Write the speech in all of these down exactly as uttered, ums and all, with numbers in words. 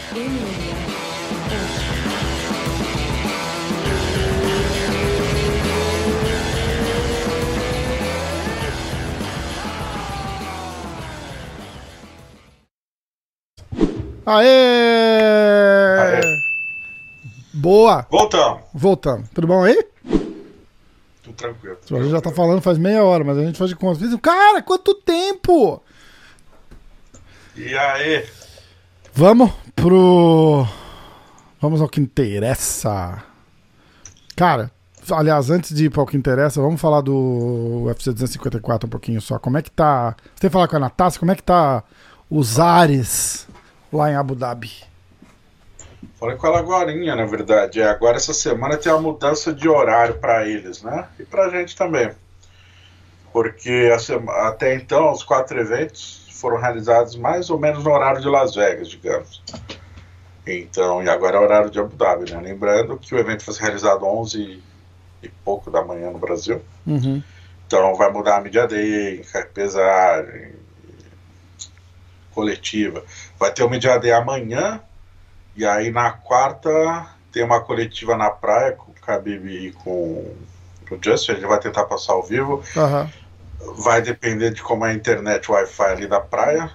Aê! Aê! Boa! Voltamos. Voltamos. Tudo bom aí? Tudo tranquilo. A gente já tá falando faz meia hora, mas a gente faz de conta. Cara, quanto tempo! E aí? Vamos pro... Vamos ao que interessa. Cara, aliás, antes de ir para o que interessa, vamos falar do U F C duzentos e cinquenta e quatro um pouquinho só. Como é que tá... Você tem que falar com a Natasha, como é que tá os ares lá em Abu Dhabi? Falei com ela agorinha, na verdade. Agora, essa semana, tem a mudança de horário para eles, né? E pra gente também. Porque até então, os quatro eventos foram realizados mais ou menos no horário de Las Vegas, digamos. Então, e agora é o horário de Abu Dhabi, né? Lembrando que o evento foi realizado às onze e pouco da manhã no Brasil. Uhum. Então, vai mudar a Media Day, pesagem, coletiva. Vai ter o Media Day amanhã, e aí na quarta tem uma coletiva na praia com o Khabib e com o Justin. Ele vai tentar passar ao vivo. Uhum. Vai depender de como é a internet, o Wi-Fi ali da praia.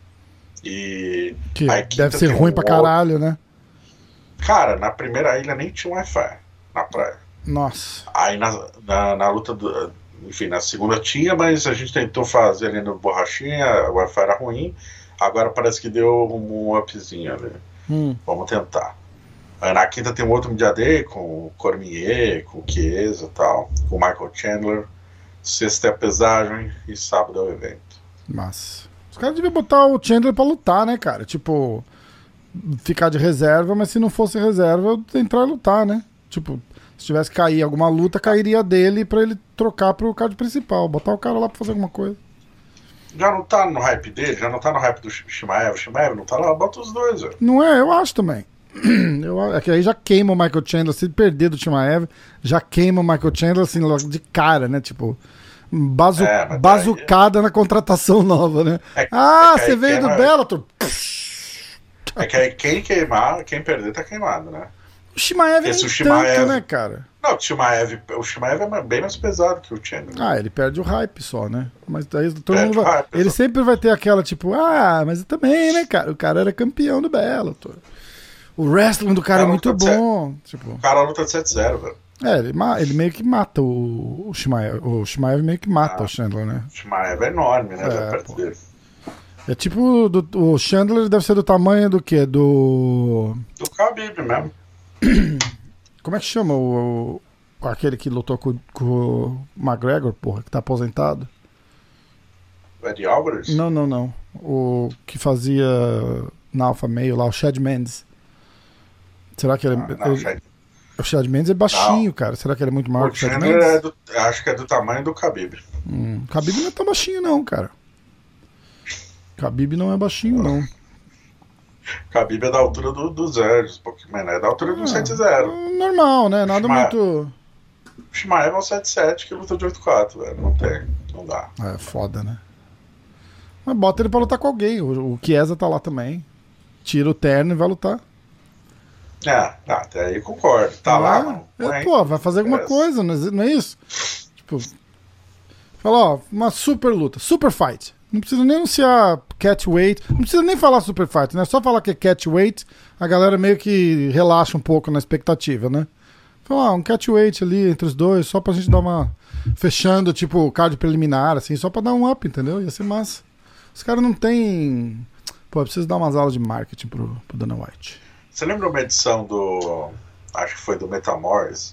E que deve ser ruim um pra caralho, né? Cara, na primeira ilha nem tinha Wi-Fi na praia. Nossa. Aí na, na, na luta do, enfim, na segunda tinha, mas a gente tentou fazer ali no Borrachinha, o Wi-Fi era ruim. Agora parece que deu um upzinho ali. Hum. Vamos tentar. Aí na quinta tem um outro Media Day com o Cormier, com o Chiesa e tal, com o Michael Chandler. Sexta é a pesagem e sábado é o evento. Massa. Os caras deviam botar o Chandler pra lutar, né, cara? Tipo, ficar de reserva, mas se não fosse reserva, entrar e lutar, né? Tipo, se tivesse que cair alguma luta, cairia dele pra ele trocar pro card principal. Botar o cara lá pra fazer alguma coisa. Já não tá no hype dele? Já não tá no hype do Chimaev? O Chimaev não tá lá? Bota os dois, velho. Não é? Eu acho também. Eu, é que aí já queima o Michael Chandler. Se ele perder do Chimaev, já queima o Michael Chandler assim, logo de cara, né? Tipo, bazu é, bazucada aí... na contratação nova, né? É, ah, é você veio queima... do Bellator. É que aí quem queimar, quem perder tá queimado, né? O Chimaev é tanto, Chimaev... né, cara? Não, o Chimaev, o Chimaev é bem mais pesado que o Chandler. Ah, ele perde o hype só, né? Mas daí todo mundo vai... hype, ele sempre vai ter aquela tipo, ah, mas também, né, cara? O cara era campeão do Bellator. O wrestling do cara, cara é muito bom. Tipo... O cara luta de sete a zero, velho. É, ele, ele meio que mata o, o Chimaev. O Chimaev meio que mata ah, o Chandler, né? O Chimaev é enorme, né? É, perto dele. É tipo, do, o Chandler deve ser do tamanho do quê? Do... Do Khabib mesmo. Como é que chama o, o aquele que lutou com, com o McGregor, porra, que tá aposentado? O Eddie Alvarez? Não, não, não. O que fazia na Alpha Male lá, o Chad Mendes. Será que ele... Ah, não, ele Chad... O Chad Mendes é baixinho, não. Cara. Será que ele é muito maior que o Chad Mendes? É do, acho que é do tamanho do Khabib. Hum, Khabib não é tão baixinho não, cara. Khabib não é baixinho, não. Khabib é da altura do, do Zé, um pouquinho mais, né? É da altura do ah, sete a zero. Normal, né? Nada Shima... muito... O Shimaev é um sete a sete que luta de oito a quatro, velho. Não tem, não dá. É foda, né? Mas bota ele pra lutar com alguém. O, o Chiesa tá lá também. Tira o terno e vai lutar. É, até aí concordo. Tá ah, lá, mano. É, pô, vai fazer alguma é. coisa, não é isso? Tipo, fala, ó, uma super luta, super fight. Não precisa nem anunciar catchweight, não precisa nem falar super fight, né? Só falar que é catchweight, a galera meio que relaxa um pouco na expectativa, né? Fala, ó, um catchweight ali entre os dois, só pra gente dar uma... Fechando, tipo, card preliminar, assim, só pra dar um up, entendeu? Ia ser massa. Os caras não tem... Pô, eu preciso dar umas aulas de marketing pro, pro Dana White. Você lembra uma edição do... Acho que foi do Metamorphs?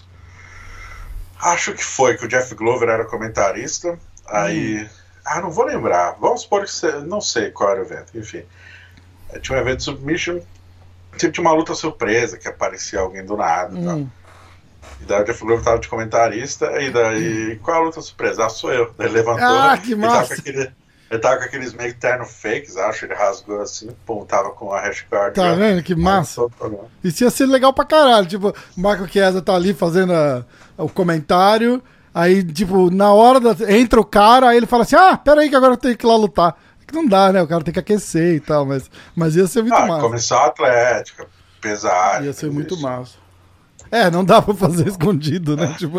Acho que foi, que o Jeff Glover era comentarista. Aí... Hum. Ah, não vou lembrar. Vamos supor que você... Não sei qual era o evento, enfim. Tinha um evento de submission. Sempre tinha uma luta surpresa, que aparecia alguém do nada. Hum. Tá? E daí o Jeff Glover tava de comentarista. E daí... Hum. Qual é a luta surpresa? Ah, sou eu. Daí ele levantou. Ah, que massa! Ele tava com aqueles meio terno fakes, acho, ele rasgou assim, pum, tava com a hashcard. Tá já, vendo? Que massa. Isso ia ser legal pra caralho, tipo, o Michael Chiesa tá ali fazendo a, o comentário, aí, tipo, na hora da, entra o cara, aí ele fala assim, ah, pera aí que agora eu tenho que ir lá lutar. não dá, né? O cara tem que aquecer e tal, mas, mas ia ser muito ah, massa. Comissão Atlética, pesar. Ia ser muito isso. Massa. É, não dá pra fazer escondido, né? Tipo...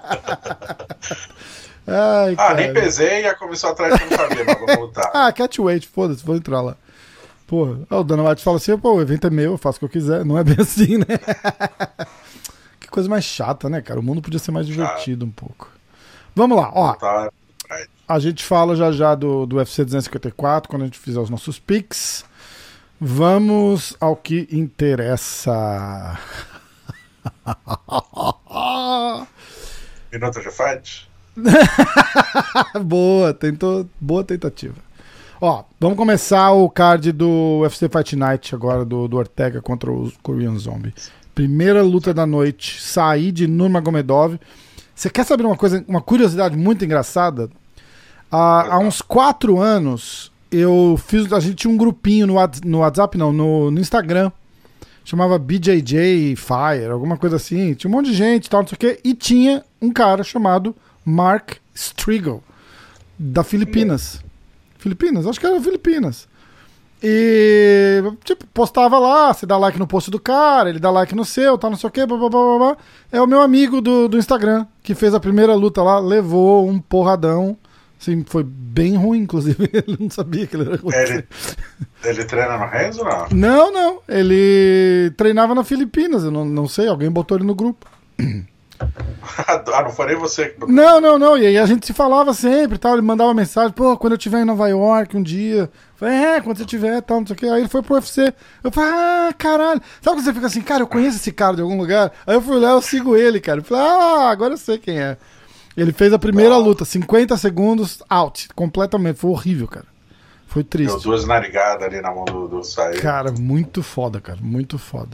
Ai, ah, cara. nem pesei e a Comissão Atlética não sabia, mas vamos lutar. Ah, catchweight, foda-se, vou entrar lá. Pô, o Dana White fala assim, pô, o evento é meu, eu faço o que eu quiser. Não é bem assim, né? Que coisa mais chata, né, cara? O mundo podia ser mais divertido um pouco. Vamos lá, ó. A gente fala já já do, do U F C duzentos e cinquenta e quatro, quando a gente fizer os nossos picks. Vamos ao que interessa. Minuto de fight? Boa, tentou, boa tentativa. Ó, vamos começar o card do U F C Fight Night agora, do, do Ortega contra o Korean Zombie. Primeira luta da noite, Said Nurmagomedov. Você quer saber uma coisa, uma curiosidade muito engraçada? Há, há uns quatro anos, eu fiz, a gente tinha um grupinho no, no WhatsApp, não, no, no Instagram, chamava B J J Fire, alguma coisa assim. Tinha um monte de gente, tal, não sei o quê, e tinha um cara chamado Mark Striegel, da Filipinas. Filipinas? Acho que era Filipinas. E, tipo, postava lá, você dá like no post do cara, ele dá like no seu, tal, não sei o quê, blá, blá, blá, blá. É o meu amigo do, do Instagram, que fez a primeira luta lá, levou um porradão. Assim, foi bem ruim, inclusive. Ele não sabia que ele era ruim. Ele, ele treina no Renzo ou não? Não, não. Ele treinava na Filipinas, eu não, não sei, alguém botou ele no grupo. Ah, não foi nem você? Não, não, não. E aí a gente se falava sempre, tal. Ele mandava mensagem, pô, quando eu estiver em Nova York um dia. Eu falei, é, quando você tiver, tal, não sei o quê. Aí ele foi pro U F C. Eu falei, ah, caralho. Sabe quando você fica assim, cara, eu conheço esse cara de algum lugar? Aí eu fui lá, eu sigo ele, cara. Eu falei, ah, agora eu sei quem é. Ele fez a primeira Bom. luta, cinquenta segundos, out, completamente. Foi horrível, cara. Foi triste. Deu duas narigadas ali na mão do, do Said. Cara, muito foda, cara, muito foda.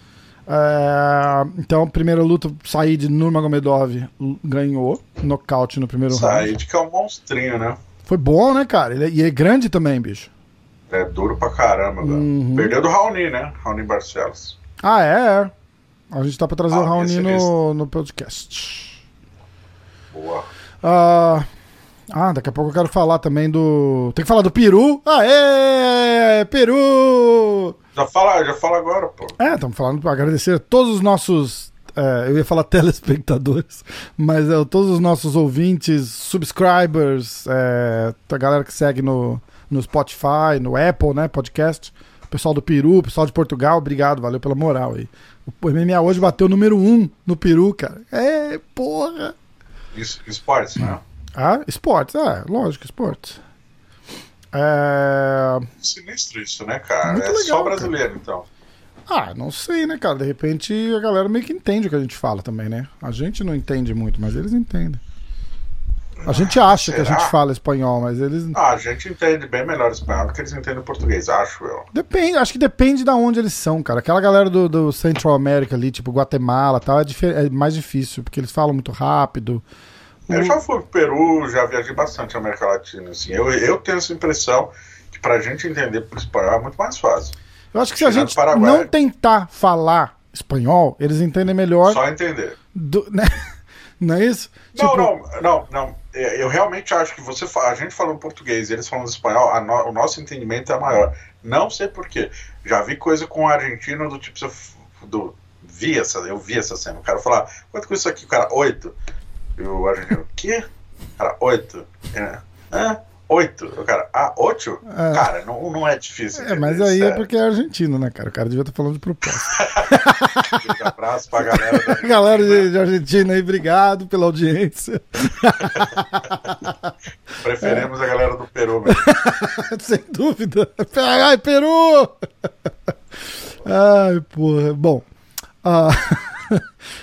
É, então, primeira luta, Said Nurmagomedov ganhou, nocaute no primeiro Said, round. Said que é um monstrinho, né? Foi bom, né, cara? Ele é, e é grande também, bicho. É duro pra caramba, uhum. Perdeu do Raoni, né? Raoni Barcelos. Ah, é, é. A gente tá pra trazer ah, o Raoni no, no podcast. Boa. Ah, ah, daqui a pouco eu quero falar também do... Tem que falar do Peru? Aê! Peru! Já fala, já fala agora, pô. É, estamos falando para agradecer a todos os nossos... É, eu ia falar telespectadores, mas é, todos os nossos ouvintes, subscribers, é, a galera que segue no, no Spotify, no Apple, né, podcast, o pessoal do Peru, o pessoal de Portugal, obrigado, valeu pela moral aí. O M M A hoje bateu o número um no Peru, cara. É, porra! Isso, esportes, né? Ah, esportes, é, lógico, esportes. É... Sinistro isso, né, cara? Muito é legal, só brasileiro, cara. Então. Ah, não sei, né, cara? De repente a galera meio que entende o que a gente fala também, né? A gente não entende muito, mas eles entendem. A gente acha Será? que a gente fala espanhol, mas eles... Ah, a gente entende bem melhor espanhol do que eles entendem português, acho eu. Depende, acho que depende de onde eles são, cara. Aquela galera do, do Central America ali, tipo Guatemala e tal, é, é mais difícil, porque eles falam muito rápido. Eu o... já fui pro Peru, já viajei bastante na América Latina, assim. Eu, eu tenho essa impressão que pra gente entender por espanhol é muito mais fácil. Eu acho que se a gente não tentar falar espanhol, eles entendem melhor. Só entender. Do, né? Não é isso? Não, tipo... não, não, não. Eu realmente acho que você, a gente falando português e eles falando espanhol, a no, o nosso entendimento é maior. Não sei porquê. Já vi coisa com o argentino do tipo, do, vi essa, eu vi essa cena. O cara falar, quanto custa isso aqui? O cara, oito. E o argentino, o quê? Cara, oito. É, hã? Oito. O cara, ah, oito? É. Cara, não, não é difícil. É, mas aí sério. É porque é argentino, né, cara? O cara devia estar falando de propósito. Um abraço pra galera da Argentina. Galera de, de Argentina aí, obrigado pela audiência. Preferimos é. a galera do Peru, mesmo. Sem dúvida. Ai, Peru! Ai, porra. Bom. Uh...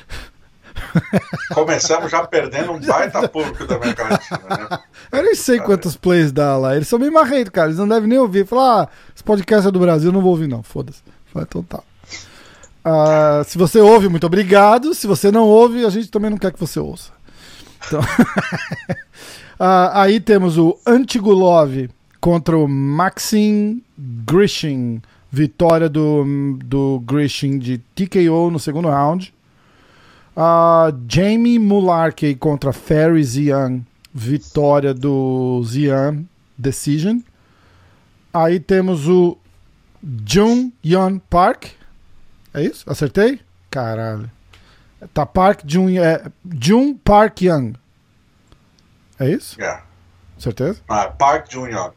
Começamos já perdendo um baita público da América Latina, né? Eu nem sei quantos plays dá lá. Eles são bem marrentos, cara. Eles não devem nem ouvir. Falar, ah, esse podcast é do Brasil, eu não vou ouvir, não. Foda-se. Então tá. Uh, se você ouve, muito obrigado. Se você não ouve, a gente também não quer que você ouça. Então... uh, aí temos o Antigulov contra o Maxim Grishin. Vitória do, do Grishin de T K O no segundo round. Uh, Jamie Mularkey contra Ferry Zian, vitória do Zian, decision. Aí temos o Jun Yeon Park. É isso? Acertei? Caralho. Tá Park Jun, é, Jun Park Young. É isso? É. Yeah. Certeza? Ah, Park Jun Young.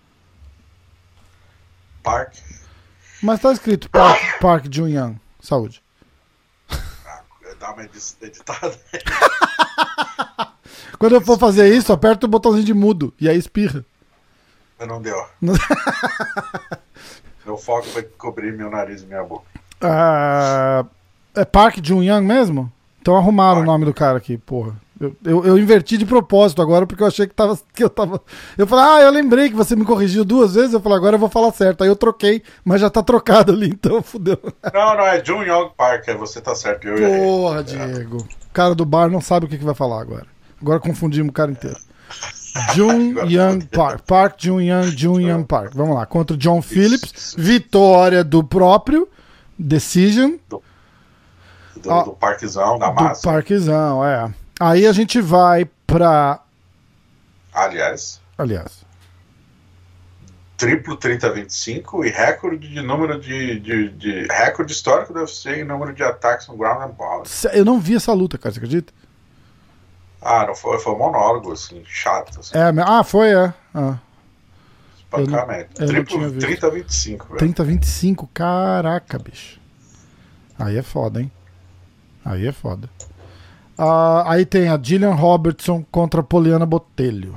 Park. Mas tá escrito Park, Park Jun Young. Saúde. Ah, dá uma editada. Quando eu for fazer isso, aperta o botãozinho de mudo e aí espirra. Mas não deu. Meu foco foi cobrir meu nariz e minha boca. Ah, é Park Jun Young mesmo? Então arrumaram Park. O nome do cara aqui, porra. Eu, eu, eu inverti de propósito agora porque eu achei que, tava, que eu tava. Eu falei, ah, eu lembrei que você me corrigiu duas vezes. Eu falei, agora eu vou falar certo. Aí eu troquei, mas já tá trocado ali, então fudeu. Não, não, é Jun Young Park, é, você tá certo. Eu porra, errei. Diego. O cara do bar não sabe o que, que vai falar agora. Agora confundimos o cara inteiro. Jun Young Park. Park Jun Young, Jun Young Park. Vamos lá. Contra o John Phillips. Vitória do próprio. Decision. Do, do, ah, do Parquezão, da massa. Do Parquezão, é. Aí a gente vai pra. Aliás. Aliás. Triplo trinta a vinte e cinco e recorde de número de, de, de. Recorde histórico do U F C em número de ataques no ground and pound. Eu não vi essa luta, cara, você acredita? Ah, não foi, foi um monólogo, assim, chato. Assim. É, ah, foi, é. Ah. Espancamento. Triplo trinta a vinte e cinco, velho. trinta a vinte e cinco, caraca, bicho. Aí é foda, hein? Aí é foda. Uh, aí tem a Jillian Robertson contra a Poliana Botelho.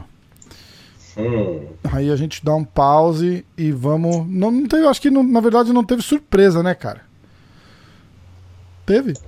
Hum. Aí a gente dá um pause e vamos. Não, não teve, acho que não, na verdade não teve surpresa, né, cara? Teve?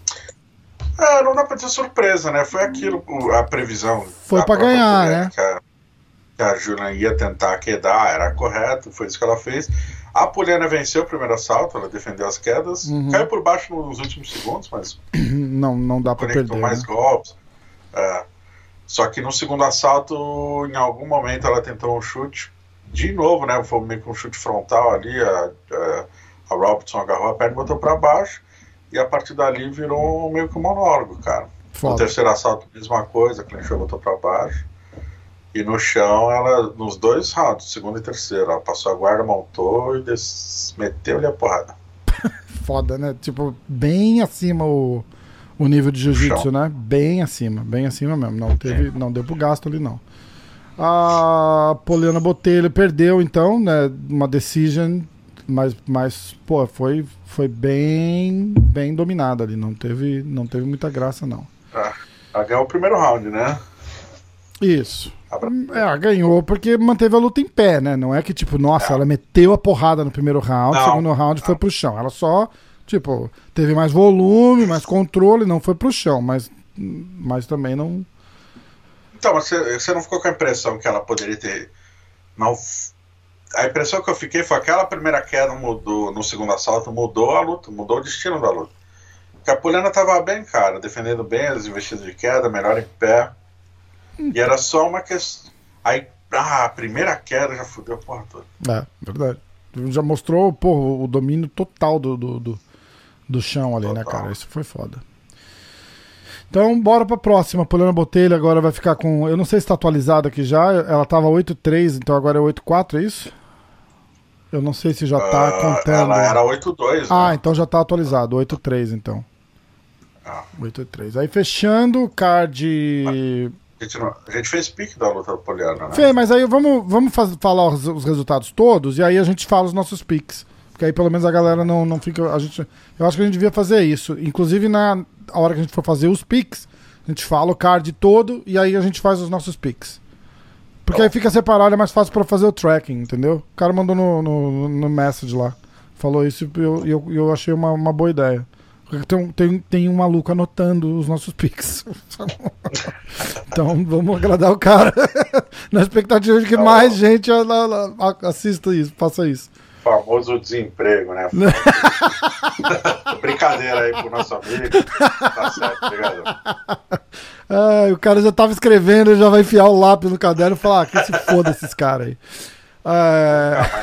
É, não dá pra dizer surpresa, né? Foi aquilo, a previsão. Foi pra ganhar, mulher, né? Que a, que a Juliana ia tentar quedar, era correto, foi isso que ela fez. A Poliana venceu o primeiro assalto, ela defendeu as quedas, uhum. Caiu por baixo nos últimos segundos, mas não, não dá pra perder. mais né? golpes. É, só que no segundo assalto, em algum momento, ela tentou um chute, de novo, né? Foi meio que um chute frontal ali, a, a, a Robertson agarrou a perna e botou pra baixo. E a partir dali virou meio que um monólogo, cara. Foda. No terceiro assalto, mesma coisa, a clinchou, botou pra baixo. E no chão, ela, nos dois rounds, segundo e terceiro, ela passou a guarda, montou e des... meteu-lhe a porrada. Foda, né? Tipo, bem acima o, o nível de jiu-jitsu, né? Bem acima, bem acima mesmo. Não, teve, não deu pro gasto ali, não. A Poliana Botelho perdeu, então, né? Uma decision, mas, mas pô, foi, foi bem, bem dominada ali. Não teve, não teve muita graça, não. Ah, ela ganhou o primeiro round, né? Isso. É, ganhou porque manteve a luta em pé, né? Não é que, tipo, nossa, é. ela meteu a porrada no primeiro round, no segundo round não. foi pro chão. Ela só, tipo, teve mais volume, mais controle, não foi pro chão, mas, mas também não... Então, você, você não ficou com a impressão que ela poderia ter... Não... A impressão que eu fiquei foi que aquela primeira queda mudou, no segundo assalto mudou a luta, mudou o destino da luta. Porque a Poliana tava bem, cara, defendendo bem as investidas de queda, melhor em pé. E era só uma questão. Aí, ah, a primeira queda já fudeu a porra toda. É, verdade. Já mostrou, pô, o domínio total do, do, do, do chão ali, total. Né, cara? Isso foi foda. Então, bora pra próxima. A Poliana Botelho agora vai ficar com. Eu não sei se tá atualizada aqui já. Ela tava oito três, então agora é oito quatro, é isso? Eu não sei se já tá uh, contando. Ela era oito dois, Ah, né? então já tá atualizado. oito três, então. Ah. oito três. Aí fechando o card. A gente, não, a gente fez pique da luta da Poliana, né? Fê, mas aí vamos, vamos faz, falar os, os resultados todos e aí a gente fala os nossos piques. Porque aí pelo menos a galera não, não fica. A gente, eu acho que a gente devia fazer isso. Inclusive, na hora que a gente for fazer os piques, a gente fala o card todo e aí a gente faz os nossos piques. Porque oh. aí fica separado, é mais fácil pra fazer o tracking, entendeu? O cara mandou no, no, no message lá. Falou isso e eu, eu, eu achei uma, uma boa ideia. Tem, tem, tem um maluco anotando os nossos pics. Então vamos agradar o cara. Na expectativa de que mais gente a, a, a, assista isso, faça isso. Famoso desemprego, né? Brincadeira aí pro nosso amigo. Tá certo, obrigado. Ah, o cara já tava escrevendo, ele já vai enfiar o lápis no caderno e falar: ah, que se foda esses caras aí. É...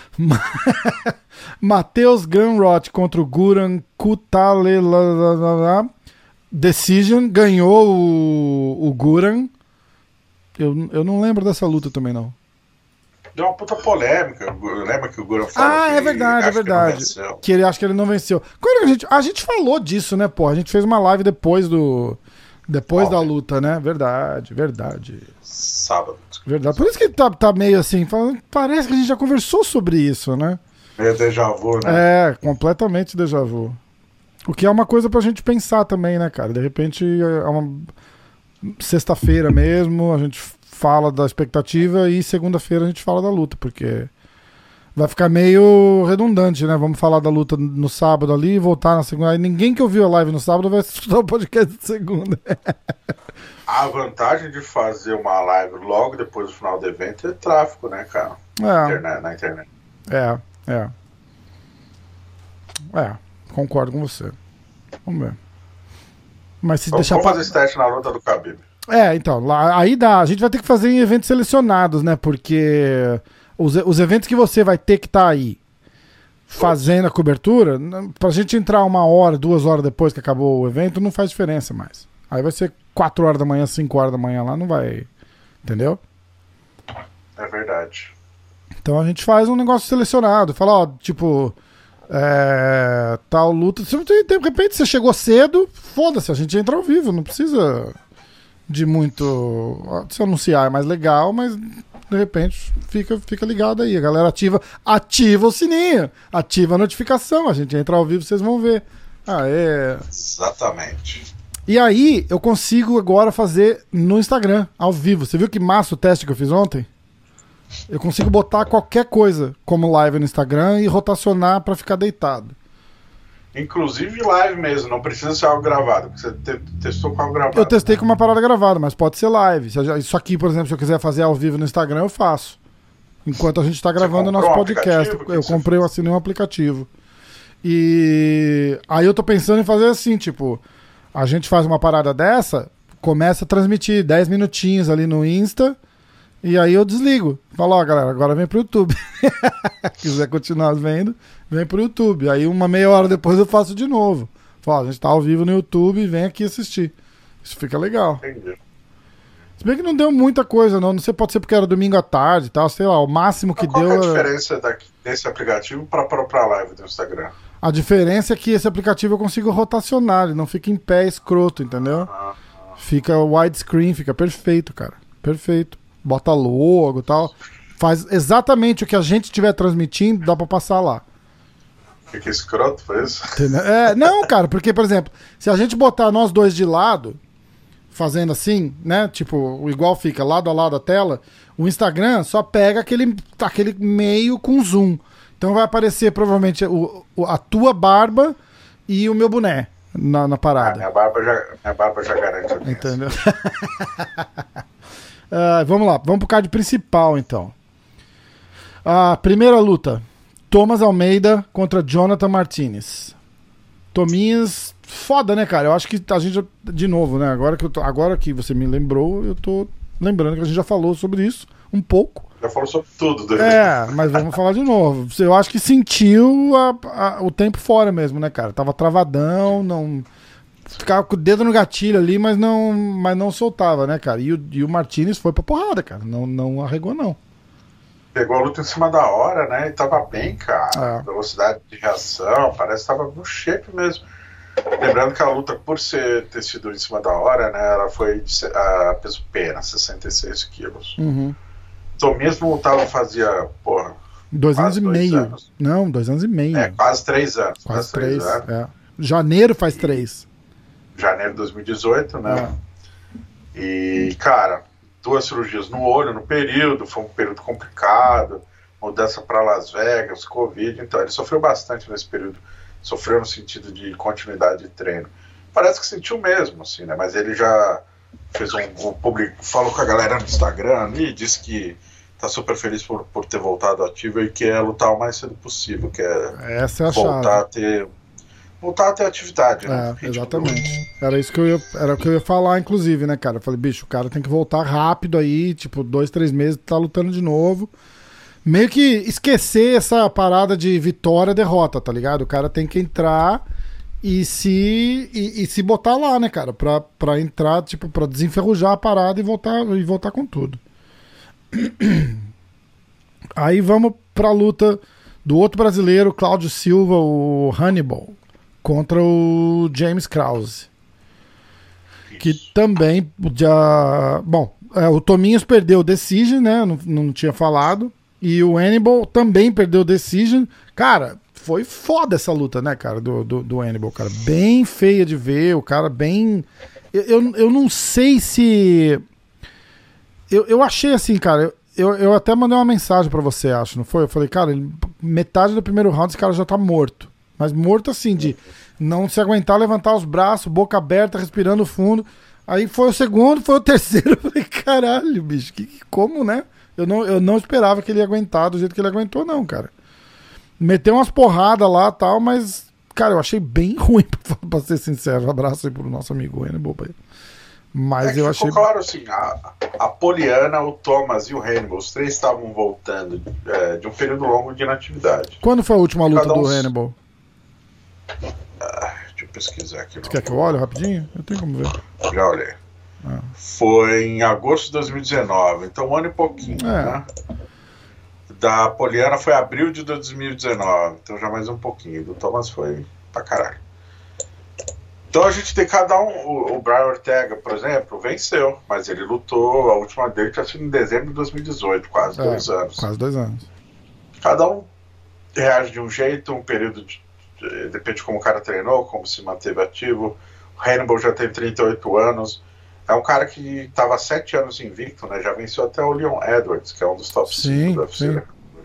Matheus Gamrot contra o Guran Kutalela. Decision, ganhou o, o Guran. Eu, eu não lembro dessa luta também, não. deu uma puta polêmica. Lembra que o Guram falou Ah, que é verdade, é acho que verdade. não venceu? Que ele acha que ele não venceu. Quando a gente, a gente falou disso, né, pô? A gente fez uma live depois do. Depois da luta, né? Verdade, verdade. Sábado. Verdade. Por isso que tá, tá meio assim, falando, parece que a gente já conversou sobre isso, né? Meio déjà vu, né? É, completamente déjà vu. O que é uma coisa pra gente pensar também, né, cara? De repente, é uma sexta-feira mesmo, a gente fala da expectativa e segunda-feira a gente fala da luta, porque vai ficar meio redundante, né? Vamos falar da luta no sábado ali e voltar na segunda. Aí ninguém que ouviu a live no sábado vai escutar o podcast de segunda. A vantagem de fazer uma live logo depois do final do evento é tráfego, né, cara? É. Internet, na internet. É, é. É, concordo com você. Vamos ver. Mas se Vamos, deixar vamos pra... fazer esse teste na luta do Khabib. É, então, lá, aí dá. A gente vai ter que fazer em eventos selecionados, né? Porque os, os eventos que você vai ter que estar tá aí fazendo a cobertura, pra gente entrar uma hora, duas horas depois que acabou o evento, não faz diferença mais. Aí vai ser quatro horas da manhã, cinco horas da manhã lá, não vai. Entendeu? É verdade. Então a gente faz um negócio selecionado. Fala, ó, tipo. É, tal luta. Se de repente você chegou cedo, foda-se, a gente entra ao vivo, não precisa de muito. Se anunciar é mais legal, mas de repente fica, fica ligado aí. A galera ativa, ativa o sininho, ativa a notificação, a gente entra ao vivo, vocês vão ver. Ah, é. Exatamente. E aí eu consigo agora fazer no Instagram, ao vivo. Você viu que massa o teste que eu fiz ontem? Eu consigo botar qualquer coisa como live no Instagram e rotacionar pra ficar deitado. Inclusive live mesmo, não precisa ser algo gravado. Você te testou com algo gravado. Eu testei com uma parada gravada, mas pode ser live. Isso aqui, por exemplo, se eu quiser fazer ao vivo no Instagram, eu faço. Enquanto a gente tá gravando o nosso um podcast. Eu comprei, eu assinei um aplicativo. E aí eu tô pensando em fazer assim, tipo, a gente faz uma parada dessa, começa a transmitir dez minutinhos ali no Insta. E aí eu desligo. Falo, ó, galera, agora vem pro YouTube. Quiser continuar vendo, vem pro YouTube. Aí uma meia hora depois eu faço de novo. Falo, a gente tá ao vivo no YouTube, vem aqui assistir. Isso fica legal. Entendi. Se bem que não deu muita coisa, não. Não sei, pode ser porque era domingo à tarde e tal, sei lá. O máximo que Qual deu... Qual é a era... diferença daqui, desse aplicativo pra, pra, pra live do Instagram? A diferença é que esse aplicativo eu consigo rotacionar, ele não fica em pé escroto, entendeu? Ah, ah. Fica widescreen, fica perfeito, cara. Perfeito. Bota logo e tal. Faz exatamente o que a gente estiver transmitindo, dá pra passar lá. Fica escroto, foi isso? É, não, cara, porque, por exemplo, se a gente botar nós dois de lado, fazendo assim, né? Tipo, igual fica lado a lado a tela, o Instagram só pega aquele, aquele meio com zoom. Então vai aparecer provavelmente o, a tua barba e o meu boné na, na parada. Ah, minha barba já, minha barba já garante. Entendeu? Uh, vamos lá, vamos pro card principal então. A primeira luta: Thomas Almeida contra Jonathan Martinez. Tominhas, foda, né, cara? Eu acho que a gente já, de novo, né? Agora que, eu tô, agora que você me lembrou, eu tô lembrando que a gente já falou sobre isso um pouco. Já falou sobre tudo. David. É, mas vamos falar de novo. Eu acho que sentiu a, a, o tempo fora mesmo, né, cara? Tava travadão, não. Ficava com o dedo no gatilho ali, mas não, mas não soltava, né, cara? E o, e o Martinez foi pra porrada, cara. Não, não arregou, não. Pegou a luta em cima da hora, né? E tava bem, cara. É. Velocidade de reação, parece que tava no shape mesmo. Lembrando que a luta, por ser, ter sido em cima da hora, né? Ela foi de, a peso pena, sessenta e seis quilos. Uhum. Então mesmo lutava fazia, porra... Dois anos e dois meio. Anos. Não, dois anos e meio. É, quase três anos. Quase, quase três, três anos. É. Janeiro faz três. Janeiro de dois mil e dezoito, né? É. E, cara, duas cirurgias no olho, no período, foi um período complicado, mudança para Las Vegas, Covid, então ele sofreu bastante nesse período, sofreu no sentido de continuidade de treino. Parece que sentiu mesmo, assim, né? Mas ele já fez um, um público, falou com a galera no Instagram ali, disse que tá super feliz por, por ter voltado ativo e quer lutar o mais cedo possível, quer Essa é a voltar chave. a ter... voltar a ter atividade, né? É, exatamente. Era isso que eu ia, era o que eu ia falar, inclusive, né, cara? Eu falei, bicho, o cara tem que voltar rápido aí, tipo, dois, três meses, tá lutando de novo. Meio que esquecer essa parada de vitória, derrota, tá ligado? O cara tem que entrar e se, e, e se botar lá, né, cara? Pra, pra entrar, tipo, pra desenferrujar a parada e voltar, e voltar com tudo. Aí vamos pra luta do outro brasileiro, Cláudio Silva, o Hannibal, contra o James Krause. Que também já... Bom, é, o Tominhos perdeu o Decision, né? Não, não tinha falado. E o Hannibal também perdeu o Decision. Cara, foi foda essa luta, né, cara, do, do, do Hannibal, cara. Bem feia de ver, o cara bem... Eu, eu, eu não sei se... Eu, eu achei assim, cara... Eu, eu até mandei uma mensagem pra você, acho, não foi? Eu falei, cara, ele, metade do primeiro round esse cara já tá morto. Mas morto assim, de não se aguentar, levantar os braços, boca aberta, respirando fundo. Aí foi o segundo, foi o terceiro. Eu falei, caralho, bicho, que, como, né? Eu não, eu não esperava que ele ia aguentar do jeito que ele aguentou, não, cara. Meteu umas porradas lá e tal, mas, cara, eu achei bem ruim, pra, pra ser sincero. Um abraço aí pro nosso amigo Hannibal. Mas é eu achei. Ficou claro assim, a, a Poliana, o Thomas e o Hannibal, os três estavam voltando é, de um período longo de inatividade. Quando foi a última luta Cada um... do Hannibal? Ah, deixa eu pesquisar aqui. Você quer que eu olhe rapidinho? Eu tenho como ver. Já olhei. Ah. Foi em agosto de dois mil e dezenove, então um ano e pouquinho, é. né? Da Poliana foi abril de dois mil e dezenove, então já mais um pouquinho. Do Thomas foi pra caralho. Então a gente tem cada um. O, o Brian Ortega, por exemplo, venceu, mas ele lutou. A última dele tinha sido em dezembro de dois mil e dezoito, quase é, dois anos. Quase dois anos. Cada um reage de um jeito, um período de, de, depende de como o cara treinou, como se manteve ativo. O Hannibal já tem trinta e oito anos. É um cara que estava há sete anos invicto, né? Já venceu até o Leon Edwards, que é um dos top cinco do U F C.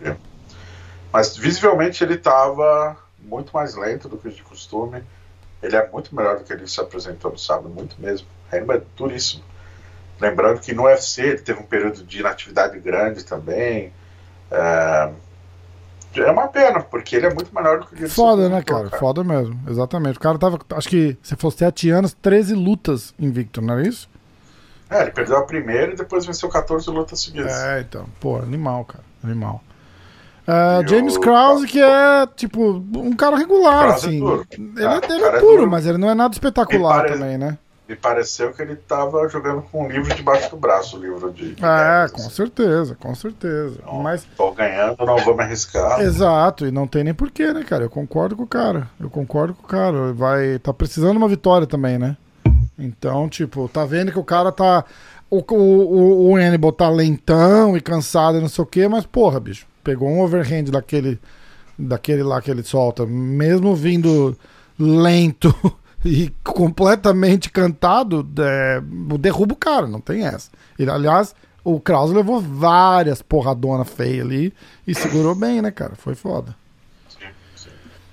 Mas visivelmente ele estava muito mais lento do que de costume. Ele é muito melhor do que ele se apresentou no sábado, muito mesmo. O Hannibal é duríssimo. Lembrando que no U F C ele teve um período de inatividade grande também. É, é uma pena, porque ele é muito melhor do que ele Foda, né, cara? cara? Foda mesmo, exatamente. O cara tava, acho que, se fosse sete anos, treze lutas invicto, não é isso? É, ele perdeu a primeira e depois venceu catorze lutas seguidas. É, então, pô, animal, cara, animal. Uh, James Krause, que é, tipo, um cara regular, Krause assim. É duro. Ele, ah, ele é, é duro, mas ele não é nada espetacular pare... também, né? Me pareceu que ele tava jogando com um livro debaixo do braço, o livro de... de é, regras, com assim. certeza, com certeza. Não, mas... Tô ganhando, não vou me arriscar. Exato, e não tem nem porquê, né, cara? Eu concordo com o cara, eu concordo com o cara. Vai... Tá precisando de uma vitória também, né? Então, tipo, tá vendo que o cara tá... O, o, o Hannibal tá lentão e cansado e não sei o quê, mas, porra, bicho, pegou um overhand daquele, daquele lá que ele solta, mesmo vindo lento e completamente cantado, é, derruba o cara, não tem essa. Ele, aliás, o Krause levou várias porradonas feias ali e segurou bem, né, cara? Foi foda. Sim, sim.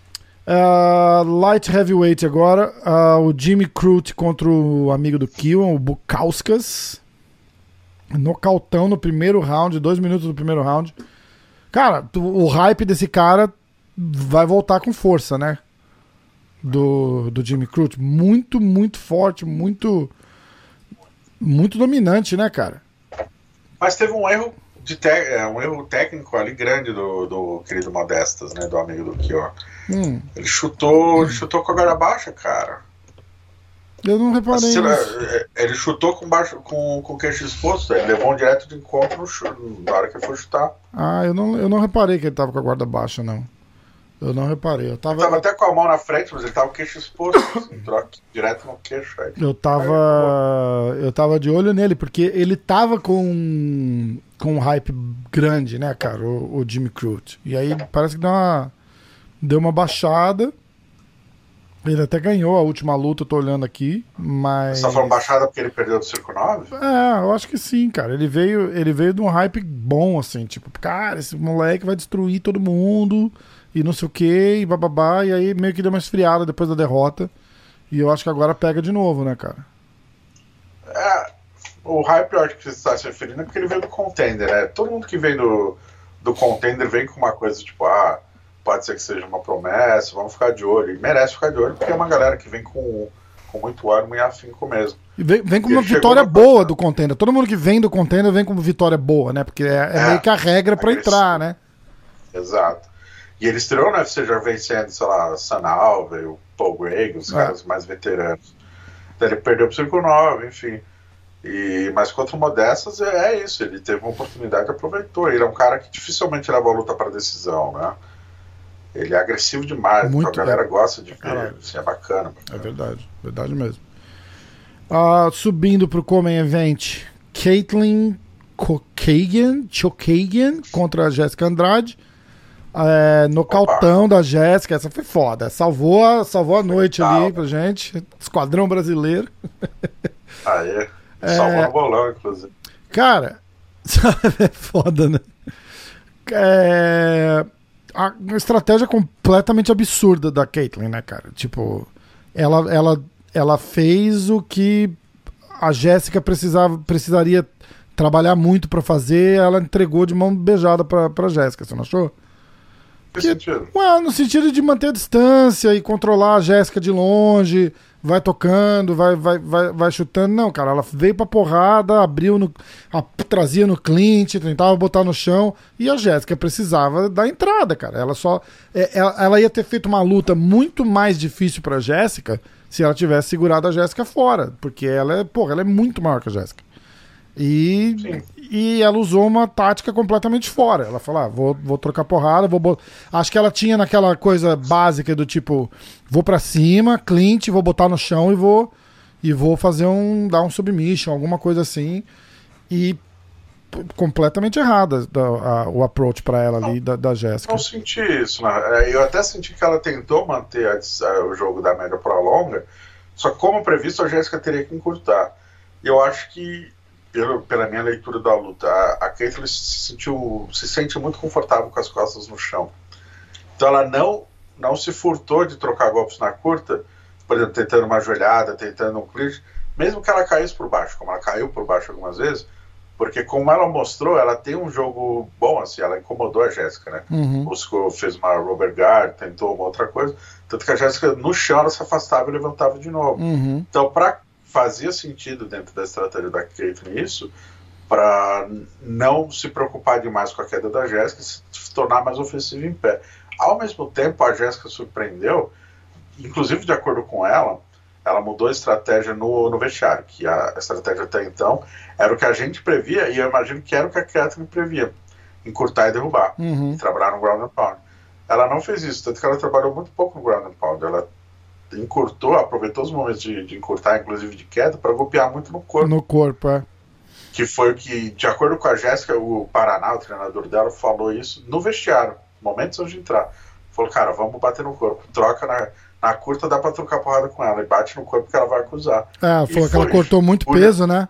Uh, light heavyweight agora, uh, o Jimmy Crute contra o amigo do Kiwan, o Bukauskas. Nocautão no primeiro round, dois minutos do primeiro round. Cara, o hype desse cara vai voltar com força, né? Do, do Jimmy Crute. Muito, muito forte, muito muito dominante, né, cara? Mas teve um erro de te... um erro técnico ali grande do, do querido Modestas, né? Do amigo do Kiwan. Hum. Ele chutou, hum. ele chutou com a guarda baixa, cara. Eu não reparei Mas, isso. Ele chutou com, baixo, com, com o queixo exposto, ele levou um direto de encontro no chute, na hora que ele foi chutar. Ah, eu não, eu não reparei que ele tava com a guarda baixa, não. Eu não reparei. Eu tava, ele tava até com a mão na frente, mas ele tava com o queixo exposto, assim, troca direto no queixo. Aí. Eu tava. Eu tava de olho nele, porque ele tava com, com um hype grande, né, cara, o, o Jimmy Crute. E aí parece que deu uma, deu uma baixada. Ele até ganhou a última luta, eu tô olhando aqui, mas... Você tá falando baixada porque ele perdeu do Circo nove? É, eu acho que sim, cara. Ele veio, ele veio de um hype bom, assim, tipo, cara, esse moleque vai destruir todo mundo, e não sei o que, e bababá, e aí meio que deu uma esfriada depois da derrota, e eu acho que agora pega de novo, né, cara? É, o hype, eu acho que você está se referindo é porque ele veio do Contender, né? Todo mundo que vem do, do Contender vem com uma coisa, tipo, ah... pode ser que seja uma promessa, vamos ficar de olho. E merece ficar de olho, porque é uma galera que vem com, com muito ânimo e afinco mesmo. E vem, vem com e uma vitória boa do Contender. Todo mundo que vem do Contender vem com uma vitória boa, né? Porque é, é, é meio que a regra pra entrar, né? Exato. E ele estreou no U F C já vencendo, sei lá, San Alve, o Paul Greg, os é. caras mais veteranos. Daí ele perdeu pro Circo nove, enfim. E, mas contra uma dessas é, é isso, ele teve uma oportunidade e aproveitou. Ele é um cara que dificilmente leva a luta para decisão, né? Ele é agressivo demais, Muito, então a galera é. gosta de ver, Caralho. assim, é bacana, bacana. É verdade, verdade mesmo. Uh, subindo pro Common Event, Caitlin Chookagian, Chookagian contra a Jéssica Andrade. É, nocautão da Jéssica, essa foi foda. Salvou a, salvou a noite ali pra gente. Esquadrão brasileiro. Aê, salvou no bolão, inclusive. Cara, é foda, né? É, a estratégia completamente absurda da Caitlyn, né, cara? Tipo, ela, ela, ela fez o que a Jéssica precisava, precisaria trabalhar muito pra fazer. Ela entregou de mão beijada pra, pra Jéssica, você não achou? Que sentido? Ué, no sentido de manter a distância e controlar a Jéssica de longe, vai tocando, vai, vai, vai, vai chutando. Não, cara, ela veio pra porrada, abriu, no, a, trazia no clinch, tentava botar no chão, e a Jéssica precisava da entrada, cara. Ela só. É, ela, ela ia ter feito uma luta muito mais difícil pra Jéssica se ela tivesse segurado a Jéssica fora, porque ela é, porra, ela é muito maior que a Jéssica. E, e ela usou uma tática completamente fora. Ela falou: ah, vou, vou trocar porrada, vou bot... acho que ela tinha naquela coisa básica do tipo, vou pra cima, clinch, vou botar no chão e vou e vou fazer um dar um submission, alguma coisa assim. E p- completamente errada da, a, o approach pra ela ali da, da Jéssica. Não senti isso, né? Eu até senti que ela tentou manter a, a, o jogo da média pra longa, só que como previsto a Jéssica teria que encurtar. E eu acho que Pelo, pela minha leitura da luta, a, a Caitlyn se sentiu, se sente muito confortável com as costas no chão. Então ela não, não se furtou de trocar golpes na curta, por exemplo, tentando uma joelhada, tentando um clinch, mesmo que ela caísse por baixo, como ela caiu por baixo algumas vezes, porque como ela mostrou, ela tem um jogo bom, assim, ela incomodou a Jéssica, né? Uhum. Buscou, fez uma rubber guard, tentou uma outra coisa, tanto que a Jéssica no chão ela se afastava e levantava de novo. Uhum. Então, para fazia sentido dentro da estratégia da Caitlyn isso, para não se preocupar demais com a queda da Jéssica e se tornar mais ofensiva em pé. Ao mesmo tempo, a Jéssica surpreendeu, inclusive de acordo com ela, ela mudou a estratégia no, no vestiário, que a estratégia até então era o que a gente previa, e eu imagino que era o que a Caitlyn previa, encurtar e derrubar, Uhum. e trabalhar no ground and pound. Ela não fez isso, tanto que ela trabalhou muito pouco no ground and pound, ela encurtou, aproveitou os momentos de, de encurtar, inclusive de queda, para golpear muito no corpo. No corpo, é. Que foi o que, de acordo com a Jéssica, o Paraná, o treinador dela, falou isso no vestiário, momentos antes de entrar. Falou, cara, vamos bater no corpo. Troca na, na curta, dá pra trocar porrada com ela. E bate no corpo que ela vai acusar. É, ela E falou que ela foi. cortou muito Por- peso, né?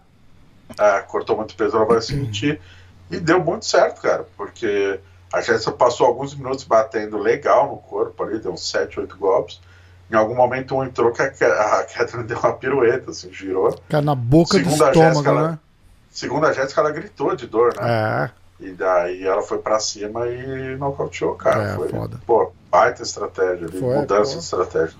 É, cortou muito peso, ela vai sentir. E deu muito certo, cara, porque a Jéssica passou alguns minutos batendo legal no corpo ali, deu uns sete, oito golpes. Em algum momento um entrou que a, a Caitlyn deu uma pirueta, assim, girou. Cara, na boca Segundo do a estômago, Jéssica, ela- né? Segundo a Jéssica, ela gritou de dor, né? É. E daí ela foi pra cima e nocauteou, cara. É, foi, foda. pô, baita estratégia ali, Foi, mudança pô. de estratégia.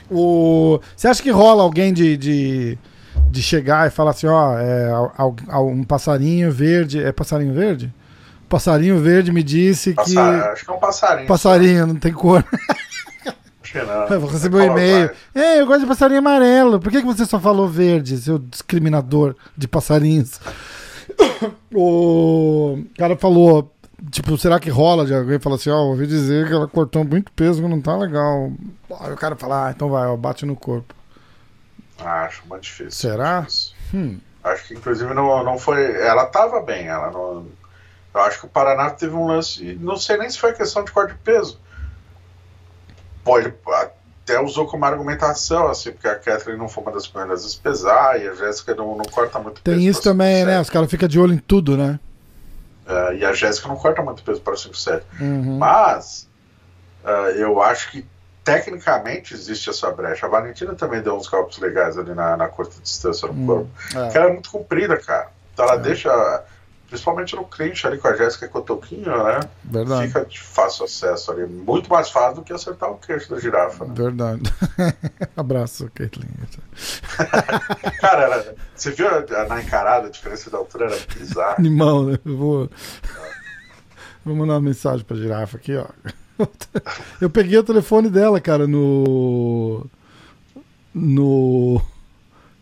O... Você acha que rola alguém de, de, de chegar e falar assim, ó, é, al- al- um passarinho verde, é passarinho verde? Passarinho verde me disse que... Passar, acho que é um passarinho. Passarinho, não tem cor. Acho que não. Eu vou receber um e-mail. Ei, eu gosto de passarinho amarelo. Por que, que você só falou verde, seu discriminador de passarinhos? O cara falou, tipo, será que rola de alguém falar assim, ó, ouvi dizer que ela cortou muito peso que não tá legal. Aí o cara fala, ah, então vai, ó, bate no corpo. Ah, acho muito difícil. Será? muito difícil. Hum. Acho que inclusive não, não foi. Ela tava bem, ela não. Eu acho que o Paraná teve um lance. Não sei nem se foi questão de corte de peso. Pô, ele até usou como argumentação, assim, porque a Caitlyn não foi uma das primeiras vezes pesar e a Jéssica não, não corta muito Tem peso. isso pra também, cinco né? sete. Os caras ficam de olho em tudo, né? É, e a Jéssica não corta muito peso para o cinco sete. Uhum. Mas uh, eu acho que tecnicamente existe essa brecha. A Valentina também deu uns golpes legais ali na, na curta distância no Hum, corpo. é. Porque ela é muito comprida, cara. Então ela É. deixa, principalmente no clinch ali com a Jéssica e com o Toquinho, né? Verdade. Fica de fácil acesso ali. Muito mais fácil do que acertar o queixo da girafa, né? Verdade. Abraço, Caitlyn. Cara, ela- você viu a- na encarada a diferença da altura? Era bizarra. Animal, né? Eu vou... vou mandar uma mensagem pra girafa aqui, ó. Eu peguei o telefone dela, cara, no. No.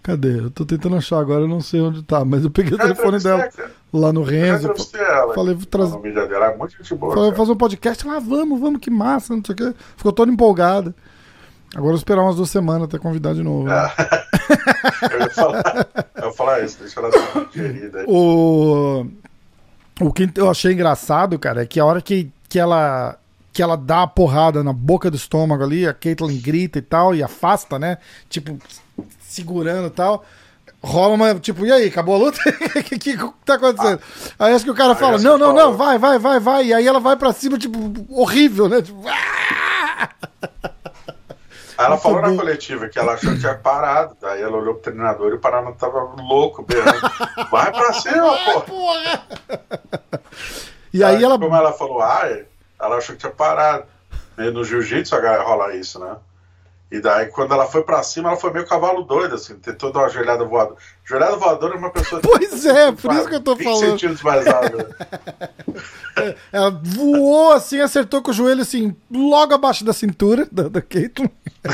Cadê? Eu tô tentando achar agora, eu não sei onde tá, mas eu peguei o telefone dela lá no Renzo. Ela, falei, vou trazer. No mídia dela é muito gente boa. Falei, vou fazer um podcast lá, vamos, vamos, que massa, não sei o quê. Ficou toda empolgada. Agora eu vou esperar umas duas semanas até convidar de novo. Né? eu, ia falar, eu ia falar isso, deixa ela ser digerida aí. O... o que eu achei engraçado, cara, é que a hora que, que ela. que ela dá a porrada na boca do estômago ali, a Caitlyn grita e tal, e afasta, né? Tipo, segurando e tal. Rola uma, tipo, e aí, acabou a luta? O que, que, que tá acontecendo? Ah, aí acho que o cara fala, não, não, não, vai, vai, vai, vai. E aí ela vai pra cima, tipo, horrível, né? Tipo, ah! Ela Muito falou bom. Na coletiva que ela achou que tinha parado. Daí ela olhou pro treinador e o Paraná tava louco, berrando. Vai pra cima, vai, porra! E aí, aí ela... Como ela falou, ai... Ela achou que tinha parado. No jiu-jitsu rola isso, né? E daí, quando ela foi pra cima, ela foi meio cavalo doido, assim. Tentou dar uma joelhada voadora. Joelhada voadora é uma pessoa... Pois é, por isso que eu tô falando. vinte centímetros mais alta. Ela voou, assim, acertou com o joelho, assim, logo abaixo da cintura da, da Caitlyn.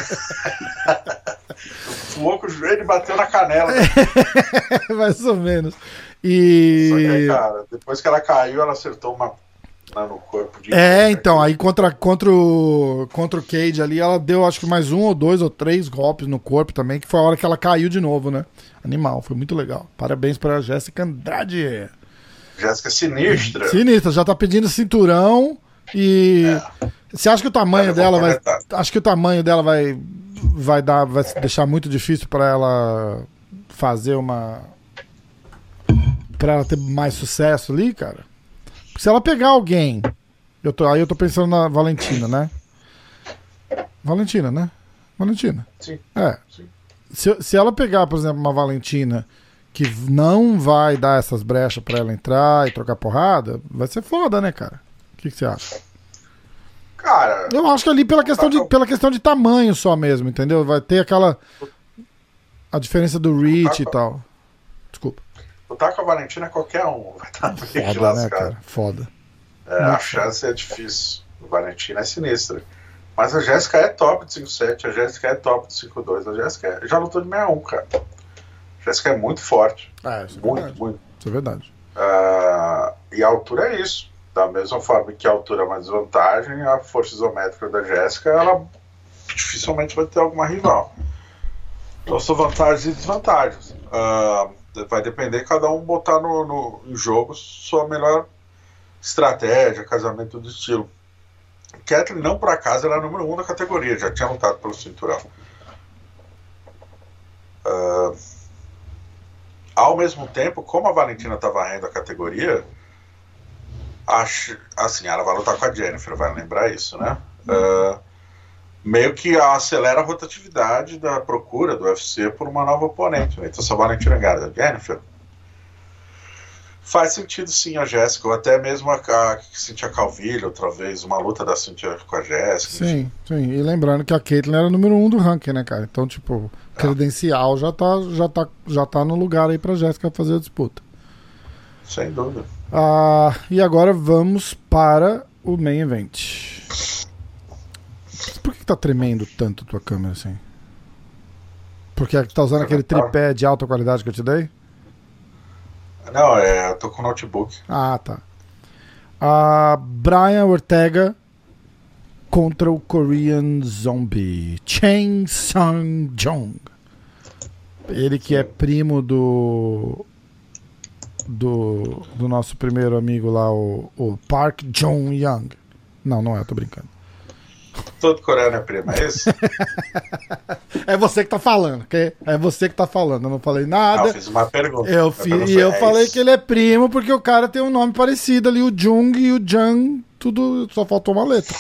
Voou com o joelho e bateu na canela. Mais ou menos. E... Só que aí, cara, depois que ela caiu, ela acertou uma... no corpo de é, então, aí contra, contra, o, contra o Cage ali, ela deu acho que mais um ou dois ou três golpes no corpo também, que foi a hora que ela caiu de novo, né? Animal, foi muito legal. Parabéns pra Jéssica Andrade. Jéssica sinistra. Sinistra, já tá pedindo cinturão e... É. Você acha que o tamanho é, dela vai... Acho que o tamanho dela vai, vai, dar, vai deixar muito difícil pra ela fazer uma... Pra ela ter mais sucesso ali, cara? Se ela pegar alguém, eu tô, aí eu tô pensando na Valentina, né? Valentina, né? Valentina. Sim. É. Sim. Se, se ela pegar, por exemplo, uma Valentina que não vai dar essas brechas pra ela entrar e trocar porrada, vai ser foda, né, cara? O que, que você acha? Cara... Eu acho que ali pela questão, de, pela questão de tamanho só mesmo, entendeu? Vai ter aquela... A diferença do reach e tal. Desculpa. Lutar com a Valentina qualquer um vai estar meio foda, né, cara? Foda. É, a chance é difícil. A Valentina é sinistra. Mas a Jéssica é top de cinco sete, a Jéssica é top de cinco dois, a Jéssica é... já lutou de sessenta e um, cara. A Jéssica é muito forte. Ah, isso é muito, verdade. muito. Isso é verdade. Uh, e a altura é isso. Da mesma forma que a altura é uma desvantagem, a força isométrica da Jéssica, ela dificilmente vai ter alguma rival. Então são vantagens e desvantagens. Uh, Vai depender cada um botar no, no em jogo sua melhor estratégia, casamento do estilo. Caitlyn, não por acaso, ela é a número um da categoria, já tinha lutado pelo cinturão. Uh, ao mesmo tempo, como a Valentina tá varrendo a categoria, acho, assim, ela vai lutar com a Jennifer, vai lembrar isso, né? Uh, meio que acelera a rotatividade da procura do U F C por uma nova oponente, né? Então, se a Valentina ganhar a Jennifer, faz sentido sim a Jéssica, ou até mesmo a, a Cynthia Calvillo, outra vez, uma luta da Cynthia com a Jéssica. Sim, sim, e lembrando que a Caitlyn era o número um do ranking, né, cara? Então, tipo, é. credencial já tá, já, tá, já tá no lugar aí pra Jéssica fazer a disputa. Sem dúvida. Ah, e agora vamos para o main event. Por que tá tremendo tanto a tua câmera assim? Porque tá usando aquele tripé de alta qualidade que eu te dei? Não, é, eu tô com notebook. Ah, tá. A Brian Ortega contra o Korean Zombie Chae Sung-jong. Ele que é primo do do, do nosso primeiro amigo lá, o, o Park Jong-young. Não, não é, eu tô brincando. Todo coreano é primo, é isso? É você que tá falando, ok? É você que tá falando, eu não falei nada. Não, eu fiz uma pergunta. Eu fiz, e eu é falei isso. Que ele é primo porque o cara tem um nome parecido ali, o Jung e o Jang, tudo, só faltou uma letra.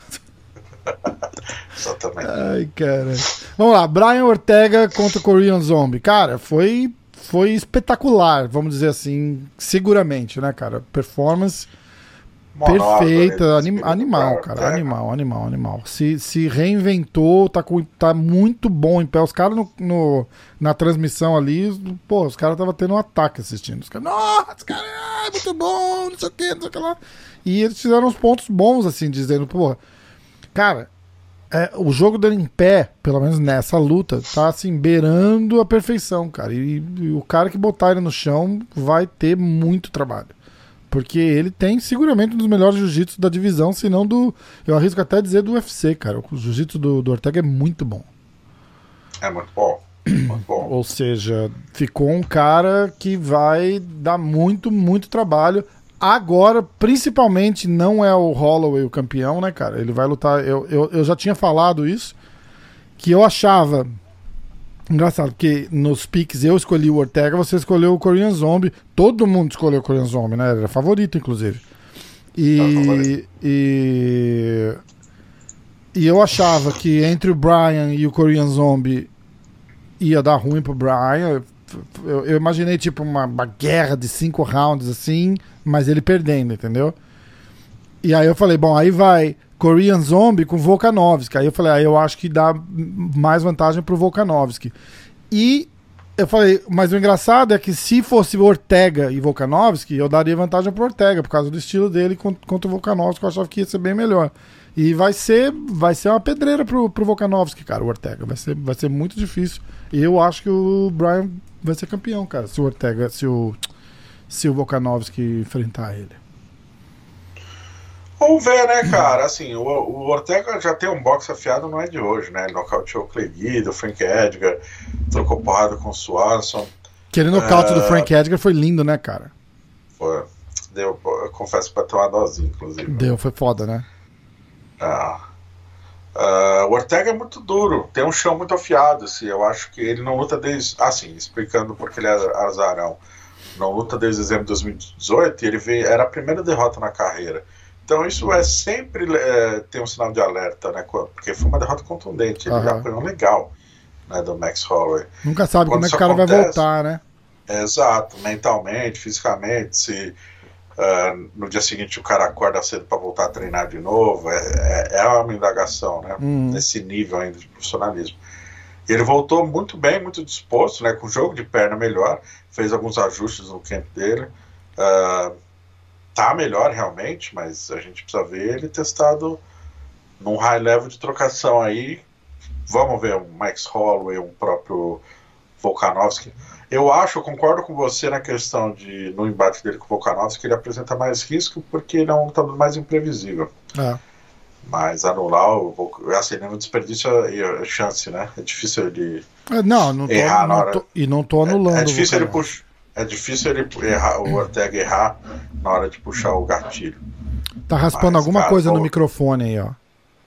Exatamente. Ai, cara. Vamos lá, Brian Ortega contra o Korean Zombie. Cara, foi, foi espetacular, vamos dizer assim, seguramente, né, cara? Performance... perfeita, anim, animal, cara, animal, animal, animal. Se, se reinventou, tá, com, tá muito bom em pé. Os caras no, no, na transmissão ali, pô, os caras estavam tendo um ataque assistindo. Os caras, nossa, cara, é muito bom, não sei o que, não sei o que lá. E eles fizeram uns pontos bons, assim, dizendo, pô, cara, É, o jogo dele em pé, pelo menos nessa luta, tá assim, beirando a perfeição, cara. E, e o cara que botar ele no chão vai ter muito trabalho. Porque ele tem seguramente um dos melhores jiu-jitsu da divisão, se não do. Eu arrisco até dizer do U F C, cara. O jiu-jitsu do, do Ortega é muito bom. É muito bom. Muito bom. Ou seja, ficou um cara que vai dar muito, muito trabalho. Agora, principalmente, não é o Holloway o campeão, né, cara? Ele vai lutar. Eu, eu, eu já tinha falado isso, que eu achava. Engraçado, porque nos picks eu escolhi o Ortega, você escolheu o Korean Zombie. Todo mundo escolheu o Korean Zombie, né? Era favorito, inclusive. E, e, e eu achava que entre o Brian e o Korean Zombie ia dar ruim pro Brian. Eu, eu imaginei tipo uma, uma guerra de cinco rounds assim, mas ele perdendo, entendeu? E aí eu falei, bom, aí vai Korean Zombie com Volkanovski. Aí eu falei, aí eu acho que dá mais vantagem pro Volkanovski. E eu falei, mas o engraçado é que se fosse Ortega e Volkanovski, eu daria vantagem pro Ortega, por causa do estilo dele contra o Volkanovski, eu achava que ia ser bem melhor. E vai ser, vai ser uma pedreira pro, pro Volkanovski, cara, o Ortega. Vai ser, vai ser muito difícil. E eu acho que o Brian vai ser campeão, cara, se o Ortega, se o, se o Volkanovski enfrentar ele. Vamos ver, né, cara? Assim, o, o Ortega já tem um boxe afiado, não é de hoje, né? Ele nocauteou o Clay Guida, o Frank Edgar, trocou porrada com o Swanson. Aquele nocaute uh, do Frank Edgar foi lindo, né, cara? Foi. Deu, eu confesso pra ter uma dosinha, inclusive. Deu, foi foda, né? Ah. Uh, o Ortega é muito duro, tem um chão muito afiado, assim, eu acho que ele não luta desde, assim, explicando porque ele é azarão, não luta desde dezembro de dois mil e dezoito e ele veio, era a primeira derrota na carreira, então isso é sempre é, tem um sinal de alerta, né, porque foi uma derrota contundente, ele já apanhou legal, né, do Max Holloway. Nunca sabe Quando como é que o cara acontece, vai voltar, né? É, exato, mentalmente, fisicamente, se Uh, no dia seguinte o cara acorda cedo para voltar a treinar de novo, é, é, é uma indagação, né? Hum. Nesse nível ainda de profissionalismo. E ele voltou muito bem, muito disposto, né? Com jogo de perna melhor, fez alguns ajustes no camp dele, uh, tá melhor realmente, mas a gente precisa ver ele testado num high level de trocação aí. Vamos ver um Max Holloway, um próprio Volkanovski. Eu acho, eu concordo com você na questão de, no embate dele com o Volkanovski, ele apresenta mais risco porque ele é um lutador mais imprevisível. É. Mas anular, o, assim, ele não desperdiça a chance, né? É difícil ele é, não, não tô, errar não na hora. Tô, e não tô anulando. É, é difícil ele puxar. É difícil ele errar, o Ortega errar na hora de puxar o gatilho. Tá raspando Mas, alguma cara, coisa pô, no microfone aí, ó.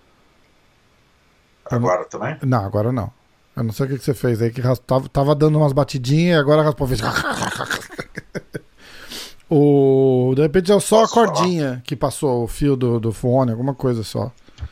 Agora não, também? Não, agora não. Eu não sei o que, que você fez aí, que tava, tava dando umas batidinhas e agora raspou. Fez... o... De repente é só Posso a cordinha falar? Que passou o fio do, do fone, alguma coisa só.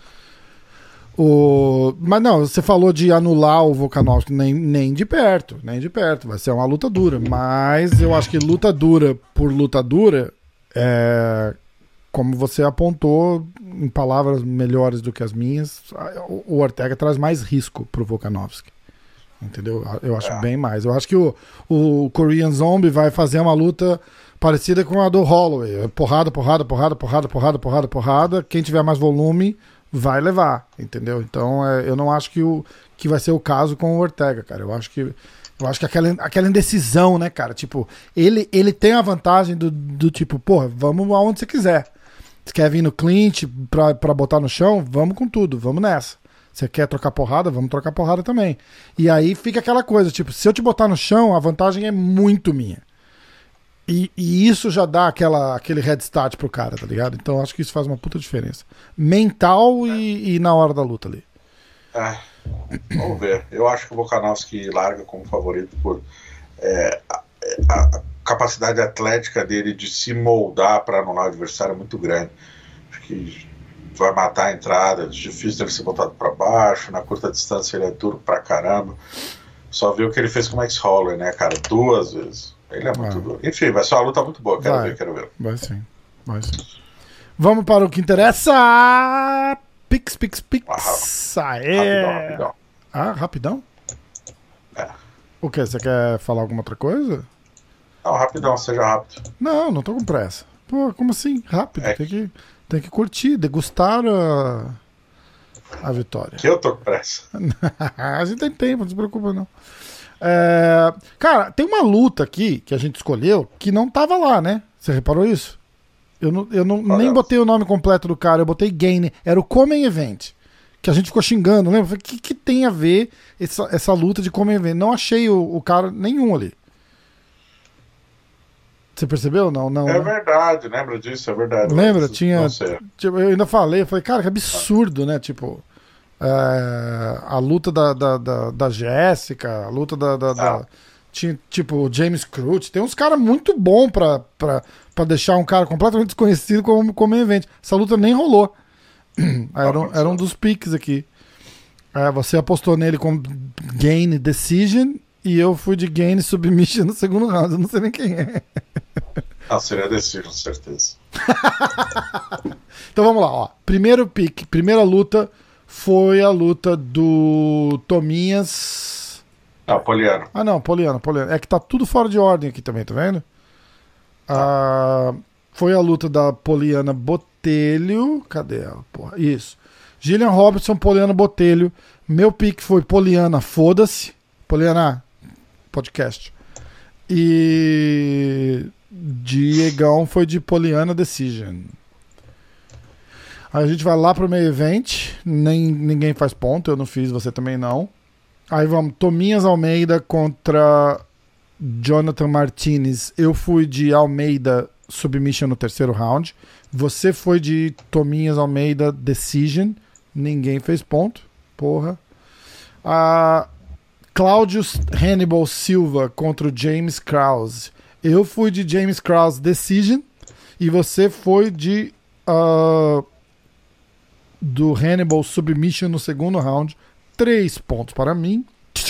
O... Mas não, você falou de anular o Volkanovski, nem, nem de perto, nem de perto. Vai ser uma luta dura, mas eu acho que luta dura por luta dura, é... como você apontou, em palavras melhores do que as minhas, o Ortega traz mais risco pro Volkanovski. Entendeu? Eu acho é. bem mais. Eu acho que o, o Korean Zombie vai fazer uma luta parecida com a do Holloway. Porrada, porrada, porrada, porrada, porrada, porrada, porrada. Quem tiver mais volume vai levar, entendeu? Então é, eu não acho que, o, que vai ser o caso com o Ortega, cara. Eu acho que eu acho que aquela, aquela indecisão, né, cara? Tipo, ele, ele tem a vantagem do, do tipo, porra, vamos aonde você quiser. Você quer vir no clinch pra, pra botar no chão? Vamos com tudo, vamos nessa. Você quer trocar porrada? Vamos trocar porrada também. E aí fica aquela coisa, tipo, se eu te botar no chão, a vantagem é muito minha. E, e isso já dá aquela, aquele head start pro cara, tá ligado? Então acho que isso faz uma puta diferença. Mental e, e na hora da luta ali. É, vamos ver. Eu acho que o Volkanovski larga como favorito por é, a, a capacidade atlética dele de se moldar para anular o adversário é muito grande. Acho que vai matar a entrada, é difícil dele ser botado para baixo, na curta distância ele é duro pra caramba. Só viu o que ele fez com o Max Holloway, né, cara? Duas vezes. Ele é muito ah. duro. Enfim, vai ser uma luta muito boa. Quero vai. ver, quero ver. Vai sim, vai sim. Vamos para o que interessa. Pix, pix, pix. Ah, Aê. Rapidão, rapidão. Ah, rapidão? É. O que? Você quer falar alguma outra coisa? Não, rapidão, seja rápido. Não, não tô com pressa. Pô, como assim? Rápido, é. tem que... Tem que curtir, degustar a, a vitória. Que eu tô com pressa. A gente tem tempo, não se preocupa não. É, cara, tem uma luta aqui que a gente escolheu que não tava lá, né? Você reparou isso? Eu, não, eu não, nem botei o nome completo do cara, eu botei Gain. Era o Common Event. Que a gente ficou xingando, lembra? O que, que tem a ver essa, essa luta de Common Event? Não achei o, o cara nenhum ali. Você percebeu? Não, não. É né? verdade, lembra disso, é verdade. Lembra? Tinha. Tipo, eu ainda falei, eu falei, cara, que absurdo, né? Tipo. É, a luta da, da, da, da Jéssica, a luta da. da, da tinha, tipo, o James Crute. Tem uns caras muito bons pra, pra, pra deixar um cara completamente desconhecido como, como evento. Essa luta nem rolou. Era, um, era um dos piques aqui. É, você apostou nele com Gain Decision e eu fui de Gain Submission no segundo round. Eu não sei nem quem é. Ah, seria Decision, certeza. Então vamos lá, ó. Primeiro pique, primeira luta foi a luta do Tominhas. Ah, Poliano. Ah, não, Poliano, Poliano. É que tá tudo fora de ordem aqui também, tá vendo? Ah, foi a luta da Poliana Botelho. Cadê ela? Porra, isso. Gillian Robertson, Poliana Botelho. Meu pique foi Poliana, foda-se. Poliana, podcast. E Diegão foi de Poliana Decision. Aí a gente vai lá pro meio event. Nem, ninguém faz ponto, eu não fiz, você também não. Aí vamos, Tominhas Almeida contra Jonathan Martinez. Eu fui de Almeida Submission no terceiro round. Você foi de Tominhas Almeida Decision. Ninguém fez ponto. Porra. Ah, Claudius Hannibal Silva contra o James Krause. Eu fui de James Krause Decision. E você foi de... Uh, do Hannibal Submission no segundo round. Três pontos para mim.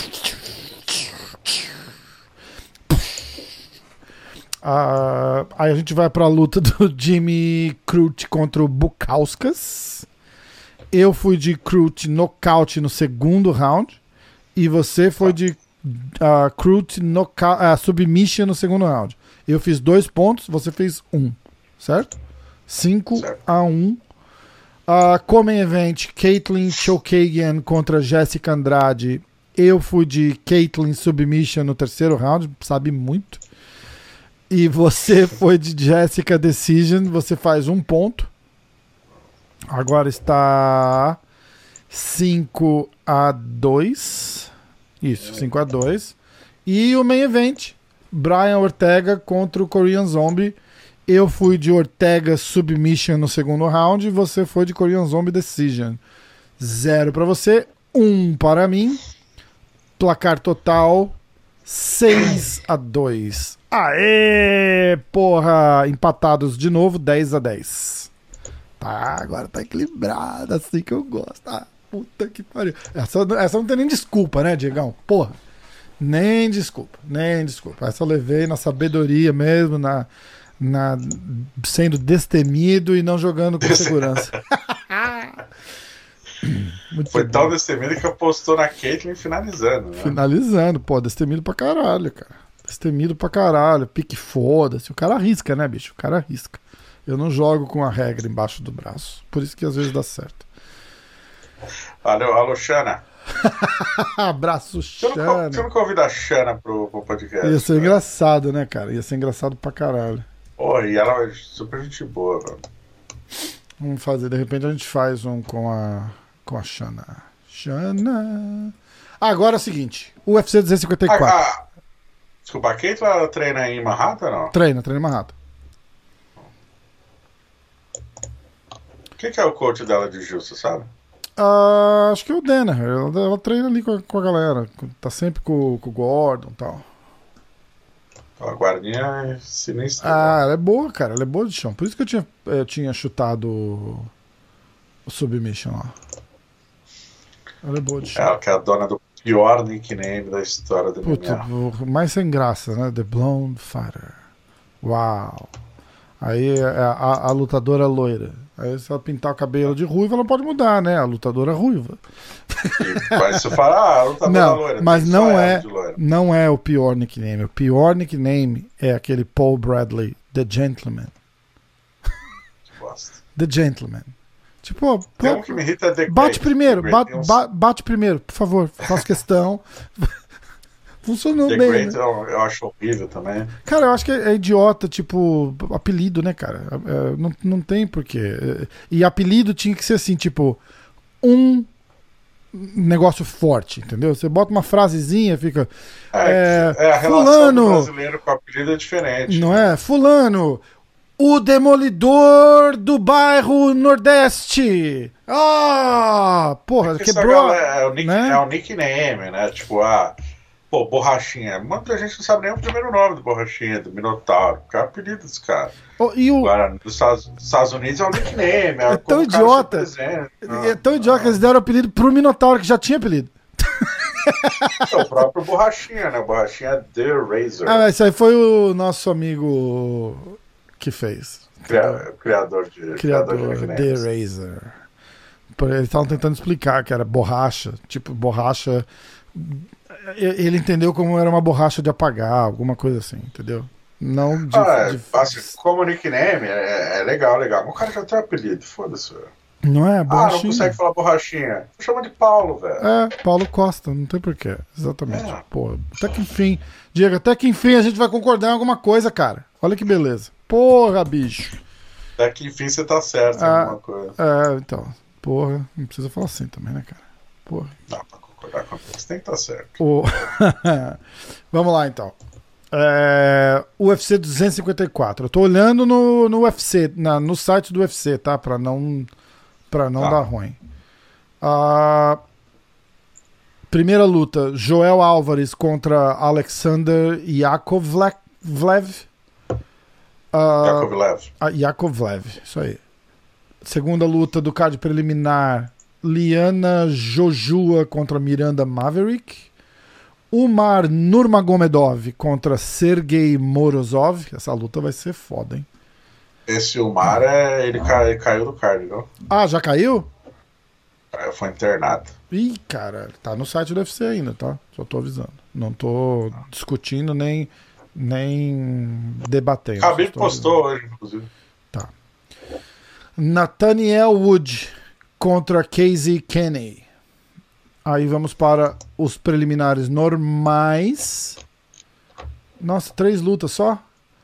Uh, aí a gente vai para a luta do Jimmy Crute contra o Bukauskas. Eu fui de Crute nocaute no segundo round. E você foi de uh, Crute uh, submission no segundo round. Eu fiz dois pontos, você fez um. Certo? cinco a um. Uh, Common Event, Caitlyn Chookagian contra Jéssica Andrade. Eu fui de Caitlyn Submission no terceiro round, sabe muito. E você foi de Jéssica Decision, você faz um ponto. Agora está cinco a dois. Isso, cinco a dois. E o Main Event, Brian Ortega contra o Korean Zombie. Eu fui de Ortega Submission no segundo round e você foi de Korean Zombie Decision. Zero para você, um para mim. Placar total seis a dois. Aê, porra! Empatados de novo, dez a dez. Tá, agora tá equilibrado, assim que eu gosto. Ah, puta que pariu. Essa, essa não tem nem desculpa, né, Diegão? Porra. Nem desculpa, nem desculpa. Essa eu levei na sabedoria mesmo, na... Na, sendo destemido e não jogando com segurança. Foi bom. Tão destemido que apostou na Caitlyn finalizando, né? Finalizando, pô, destemido pra caralho, cara. Destemido pra caralho, pique foda-se. O cara arrisca, né, bicho? O cara arrisca. Eu não jogo com a regra embaixo do braço. Por isso que às vezes dá certo. Valeu, alô, Xana. Abraço, Xana. Você não convida a Xana pro, pro podcast? Ia ser, né? Engraçado, né, cara? Ia ser engraçado pra caralho. Pô, e ela é super gente boa, velho. Vamos fazer, de repente a gente faz um com a com a Xana. Xana. Ah, agora é o seguinte, U F C duzentos e cinquenta e quatro. Ah, ah, desculpa, a Kate ela treina em Manhattan ou não? Treina, treina em Manhattan. Quem que é o coach dela de jiu, você sabe? Uh, acho que é o Danaher. Ela, ela treina ali com a, com a galera. Tá sempre com, com o Gordon e tal. A guardinha é sinistra. Ah, ela é boa, cara. Ela é boa de chão. Por isso que eu tinha, eu tinha chutado o, o Submission lá. Ela é boa de chão. Ela que é a dona do pior nickname da história do M M A. Puta, mais sem graça, né? The Blonde Fighter. Uau. Aí a, a, a lutadora loira. Aí se ela pintar o cabelo de ruiva, ela pode mudar, né? A lutadora ruiva. Mas você fala, ah, a lutadora não, loira. Mas não é, não é o pior nickname. O pior nickname é aquele Paul Bradley, The Gentleman. Que bosta. The Gentleman. Tipo, Tem pô, um que me irrita é The bate Great. primeiro, The bate, Great tem uns- ba- bate primeiro, por favor, faço questão. Funcionou The bem, Great né? eu, eu acho horrível também. Cara, eu acho que é, é idiota, tipo, apelido, né, cara? É, não, não tem porquê. É, e apelido tinha que ser assim, tipo, um negócio forte, entendeu? Você bota uma frasezinha, fica. É, É, é, a relação fulano, do brasileiro com o apelido é diferente. não né? é? Fulano, o demolidor do bairro Nordeste. Ah, porra, Porque essa quebrou. galera- é, o nick- né? é o nickname, né? Tipo, ah, pô, Borrachinha. Muita gente não sabe nem o primeiro nome do Borrachinha, do Minotauro, que é o apelido desse cara. Oh, e o, Agora, nos Estados, nos Estados Unidos é o nickname, é, É como tão o cara idiota. se apresenta. é tão idiota que eles deram apelido pro Minotauro, que já tinha apelido. É o próprio Borrachinha, né? O Borrachinha é The Razor, Ah, mas isso aí foi o nosso amigo que fez. cria- criador de Criador, criador de The nicknames. Razor. Por- Eles estavam tentando explicar que era borracha. Tipo, borracha. Ele entendeu como era uma borracha de apagar, alguma coisa assim, entendeu? Não de. Ah, é, de- assim, como nickname, é, é legal, legal. Mas o cara já tem apelido, foda-se. velho. Não é? Ah, não Borrachinha. consegue falar Borrachinha. Chama de Paulo, velho. É, Paulo Costa, não tem porquê. Exatamente. É. Pô, até que enfim. Diego, até que enfim a gente vai concordar em alguma coisa, cara. Olha que beleza. Porra, bicho. Até que enfim você tá certo em Ah. alguma coisa. É, então. Porra, não precisa falar assim também, né, cara? Porra. Dá pra concordar com você, tem que estar certo. O... Vamos lá, então. É... U F C duzentos e cinquenta e quatro. Eu tô olhando no, no U F C, na, no site do U F C, tá? Pra não, pra não Tá. dar ruim. A primeira luta: Joel Álvares contra Alexander Yakovlev. Ah, Yakovlev. ah, Yakovlev, isso aí. Segunda luta do card preliminar: Liana Jojua contra Miranda Maverick. Umar Nurmagomedov contra Sergei Morozov. Essa luta vai ser foda, hein? Esse Umar, é, ele, cai- ele caiu do card, viu? Ah, já caiu? Aí Foi internado. Ih, cara, tá no site do U F C ainda, tá? Só tô avisando. Não tô discutindo nem, nem debatendo. Khabib só tô postou hoje, inclusive. Tá. Nathaniel Wood contra Casey Kenny. Aí vamos para os preliminares normais. Nossa, três lutas só?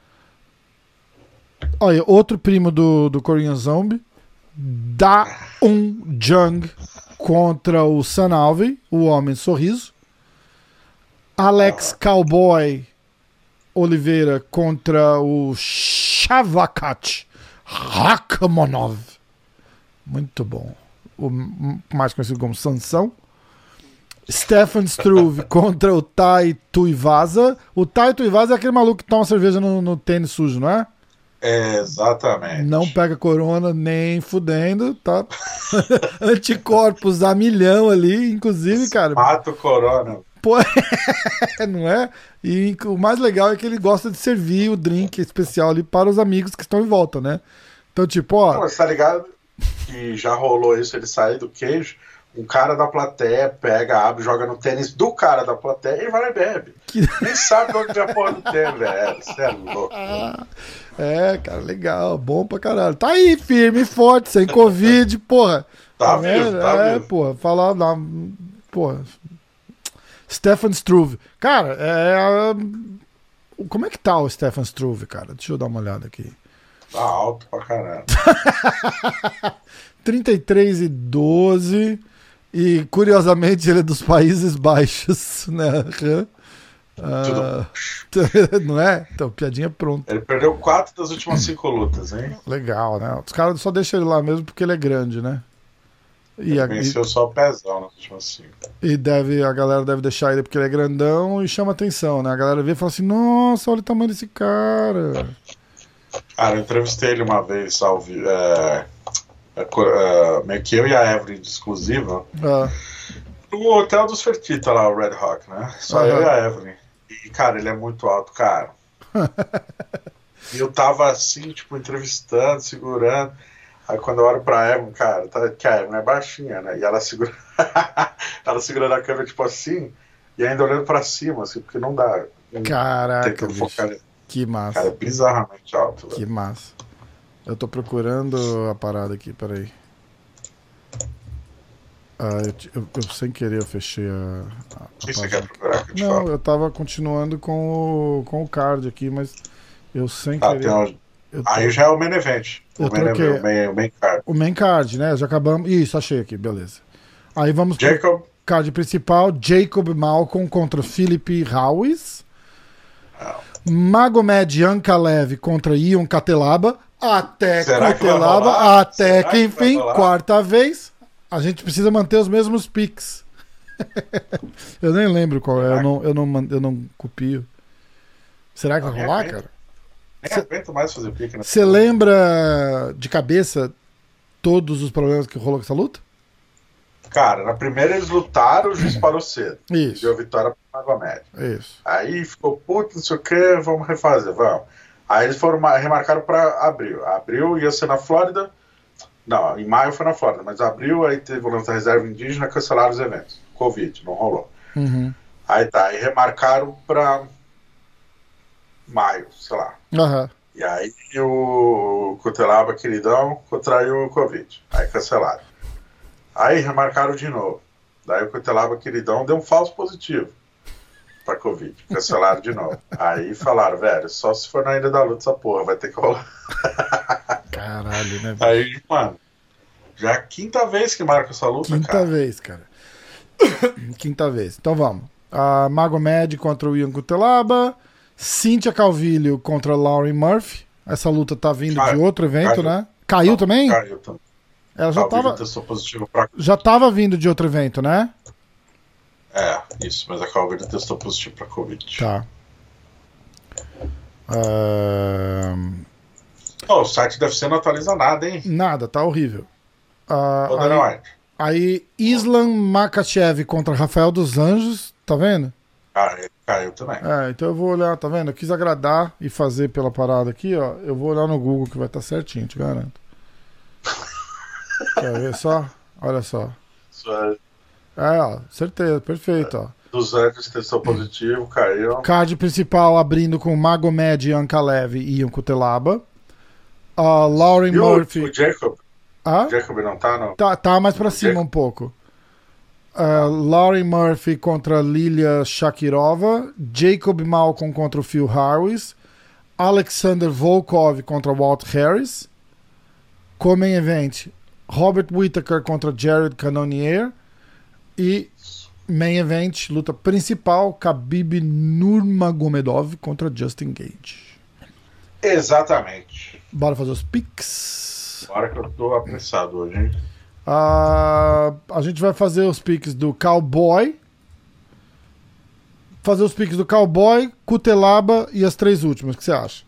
Olha, outro primo do, do Korean Zombie. Da-un Jung contra o San Alvey, o Homem Sorriso. Alex Cowboy Oliveira contra o Shavkat Rakhmonov. Muito bom. O mais conhecido como Sansão. Stefan Struve contra o Tai Tuivasa. O Tai Tuivasa é aquele maluco que toma cerveja no, no tênis sujo, não é? É, exatamente. Não pega corona nem fudendo, tá? Anticorpos a milhão ali, inclusive, cara. Mata o corona. Pô, não é? E o mais legal é que ele gosta de servir o drink especial ali para os amigos que estão em volta, né? Então, tipo, ó. Pô, você tá ligado que já rolou isso, ele sair do queijo, um cara da plateia pega, abre, joga no tênis do cara da plateia e vai lá e bebe. Que... Nem sabe de onde a porra do tênis, velho. Você é louco. Ah, é, cara, legal, bom pra caralho. Tá aí, firme e forte, sem Covid, porra. Tá vendo? vivo, tá É, vivo. porra, falar, dá, porra. Stefan Struve. Cara, é. Como é que tá o Stefan Struve, cara? Deixa eu dar uma olhada aqui. Tá alto pra caramba. trinta e três e doze. E curiosamente ele é dos Países Baixos, né? Ah, não é? Então, piadinha pronta. Ele perdeu quatro das últimas cinco lutas, hein? Legal, né? Os caras só deixam ele lá mesmo porque ele é grande, né? E, Ele a, venceu só o pezão nas últimas cinco. e deve, a galera deve deixar ele porque ele é grandão e chama atenção, né? A galera vê e fala assim: nossa, olha o tamanho desse cara. Cara, eu entrevistei ele uma vez ao vi- é, é, co- é, meio que eu e a Evelyn de exclusiva Ah, no hotel dos Fertitta lá, o Red Rock, né? Só Aham. eu e a Evelyn. E, cara, ele é muito alto, cara. E eu tava assim, tipo, entrevistando, segurando. Aí quando eu olho pra Evelyn, cara, tá, que a Evelyn é baixinha, né? E ela segura. ela segurando a câmera, tipo assim, e ainda olhando pra cima, assim, porque não dá. caraca, Tentando bicho. focar. Que Cara, é massa. bizarramente alto, velho. Que massa. Eu tô procurando a parada aqui, peraí. Ah, eu, eu, eu sem querer eu fechei a. a, a O que você quer procurar? Que eu te Não, falo? eu tava continuando com o, com o card aqui, mas eu sem Ah, querer. tem um... Eu Aí tro- já é o main event. O eu main event, troquei o main, o main card. o main card, né? Já acabamos. Isso, achei aqui, beleza. Aí vamos pro Jacob. card principal: Jacob Malcolm contra Philip Howes. Ah, Magomed Ankalaev contra Ion Cutelaba. Até Será que vai Cutelaba, rolar? até Será que que vai enfim, rolar? quarta vez. A gente precisa manter os mesmos picks. Eu nem lembro qual é, eu não, eu não, man- eu não copio. Será que vai Nem rolar, aguento. cara? Nem Cê- aguento mais fazer pique. Né? Você lembra de cabeça todos os problemas que rolou com essa luta? Cara, na primeira eles lutaram, o juiz parou cedo. E Isso, deu vitória pro Magomed. isso. Aí ficou puto, não sei o que, vamos refazer, vamos. Aí eles foram ma- remarcaram para abril. Abril ia ser na Flórida. Não, em maio foi na Flórida, mas abril aí teve o lance da reserva indígena, cancelaram os eventos. Covid, não rolou. Uhum. Aí tá, aí remarcaram pra maio, sei lá. Aham. E aí o Cutelaba, queridão, contraiu o Covid. Aí cancelaram. Aí remarcaram de novo. Daí o Cutelaba, queridão, deu um falso positivo pra Covid. Cancelaram de novo. Aí falaram, velho, só se for na Ilha da Luta essa porra, vai ter que rolar. Caralho, né? Aí, mano, já é a quinta vez que marca essa luta, Quinta cara. vez, cara. Quinta vez. Então vamos. A Magomed contra o Ion Cutelaba. Cynthia Calvillo contra Lauren Murphy. Essa luta tá vindo Caiu. de outro evento, Caiu. né? Caiu também? Caiu também. Ela já Calvillo tava, testou positivo pra... já tava vindo de outro evento, né? É, isso, mas a Calvillo testou positivo pra Covid. Tá. Ahn, Oh, o site deve ser não atualiza nada, hein? Nada, tá horrível. Ah, Ô, Dana aí, White. aí Islam Makhachev contra Rafael dos Anjos, tá vendo? Caiu, caiu também. É, então eu vou olhar, tá vendo? Eu quis agradar e fazer pela parada aqui, ó. Eu vou olhar no Google que vai estar certinho, te garanto. Quer ver só? Olha só. Isso é É, ó, certeza, perfeito, ó. dos anjos testou positivo, caiu. Card principal abrindo com Magomed Ankalaev e Ion Cutelaba. A Lauren E o, Murphy. o Jacob? Ah? O Jacob não tá, não? Tá, tá mais pra cima Jacob. um pouco. Uh, Lauren Murphy contra Lilia Shakirova. Jacob Malcolm contra o Phil Harris. Alexander Volkov contra Walt Harris. Co-main event: Robert Whittaker contra Jared Cannonier. E main event, luta principal: Khabib Nurmagomedov contra Justin Gage. Exatamente. Bora fazer os picks. Agora que eu tô apressado hoje, hein? Ah, a gente vai fazer os picks do Cowboy. Fazer os picks do Cowboy, Cutelaba e as três últimas. O que você acha?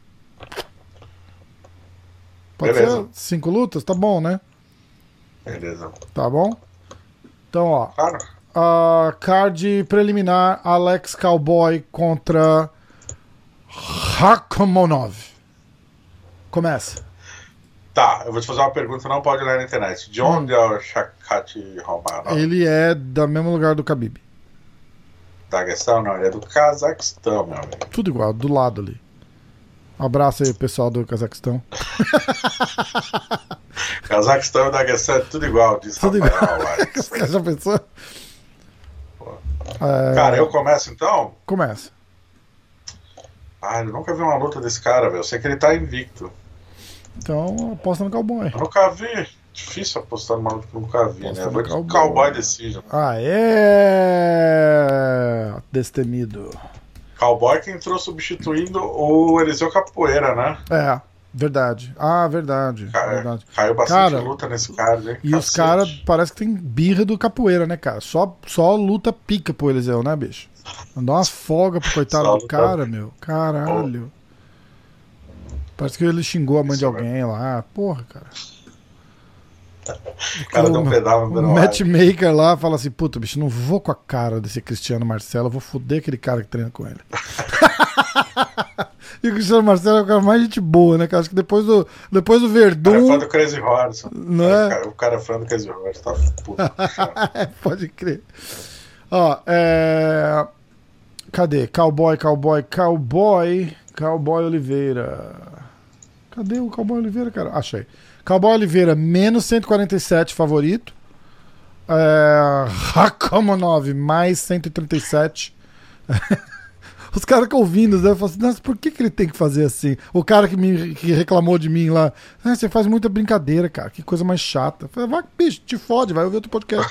Pode Beleza. ser? Cinco lutas? Tá bom, né? Beleza. Tá bom? Então, ó. Claro. A card preliminar: Alex Cowboy contra Rakhmonov. Começa. Tá, eu vou te fazer uma pergunta, não pode ler na internet. De onde é o Shakati Romanov? Ele é do mesmo lugar do Khabib. Daguestão? Não, ele é do Cazaquistão, meu amigo. Tudo igual, do lado ali. Um abraço aí, pessoal do Cazaquistão. Cazaquistão e Daguestão é tudo igual, diz Tudo Rafael igual. Alex. Você já pensou? É, Cara, eu começo então? Começa. Ah, eu nunca vi uma luta desse cara, velho. Eu sei que ele tá invicto. Então, aposta no Cowboy. Eu nunca vi. Difícil apostar numa luta que eu nunca vi, Aposta né? no Vou de Cowboy. Cowboy Decision. Ah, é. Destemido. Cowboy que entrou substituindo o Eliseu Capoeira, né? É, verdade. Ah, verdade. Cara, verdade. caiu bastante Cara, luta nesse cara, hein? E os caras parece que tem birra do capoeira, né, cara? Só, só luta pica pro Eliseu, né, bicho? Mandar umas folga pro coitado Só do luta- cara, meu. Caralho. Parece que ele xingou a mãe de Isso, alguém lá. Porra, cara. O cara deu um pedal no O Dana White. matchmaker lá fala assim: puta, bicho, não vou com a cara desse Cristiano Marcelo, eu vou foder aquele cara que treina com ele. E o Cristiano Marcelo é o cara mais gente boa, né? Cara? Acho que depois do, depois do O cara é Verdun. fã do Crazy Horse. Não O é? cara- O cara é fã do Crazy Horse, tá puto. Pode crer. Ó, é. Cadê? Cowboy, Cowboy, Cowboy. Cowboy Oliveira. Cadê o Cowboy Oliveira, cara? Achei. Cowboy Oliveira, menos cento e quarenta e sete favorito. É, Rakhmonov, mais cento e trinta e sete. Os caras que ouvindo, né, falam assim, nossa, por que, que ele tem que fazer assim? O cara que, me, que reclamou de mim lá, ah, você faz muita brincadeira, cara, que coisa mais chata. Eu falei, vai, bicho, te fode, vai ouvir outro podcast.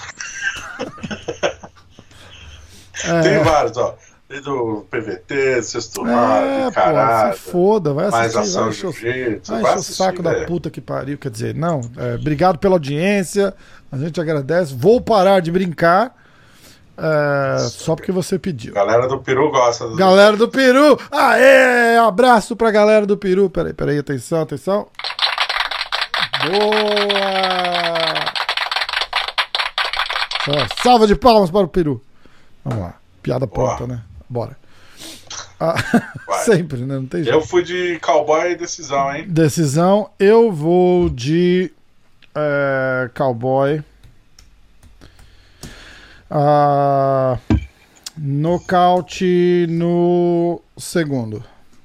é. Tem vários, ó. Tem do P V T, Sexto Mar, Caralho. Se foda, vai assistir. Mais ação vai jiu-jitsu. Vai encher o saco da puta que pariu. Quer dizer, não, é, obrigado pela audiência, a gente agradece. Vou parar de brincar. É, só porque você pediu. Galera do Peru gosta. Do... Galera do Peru! Aê! Abraço pra galera do Peru. Peraí, peraí, atenção, atenção. Boa! Só, salva de palmas para o Peru. Vamos lá. Piada Boa. pronta, né? Bora. Ah, sempre, né? Não tem jeito. Eu fui de cowboy e decisão, hein? Decisão. Eu vou de é, cowboy. Ah, nocaute no segundo.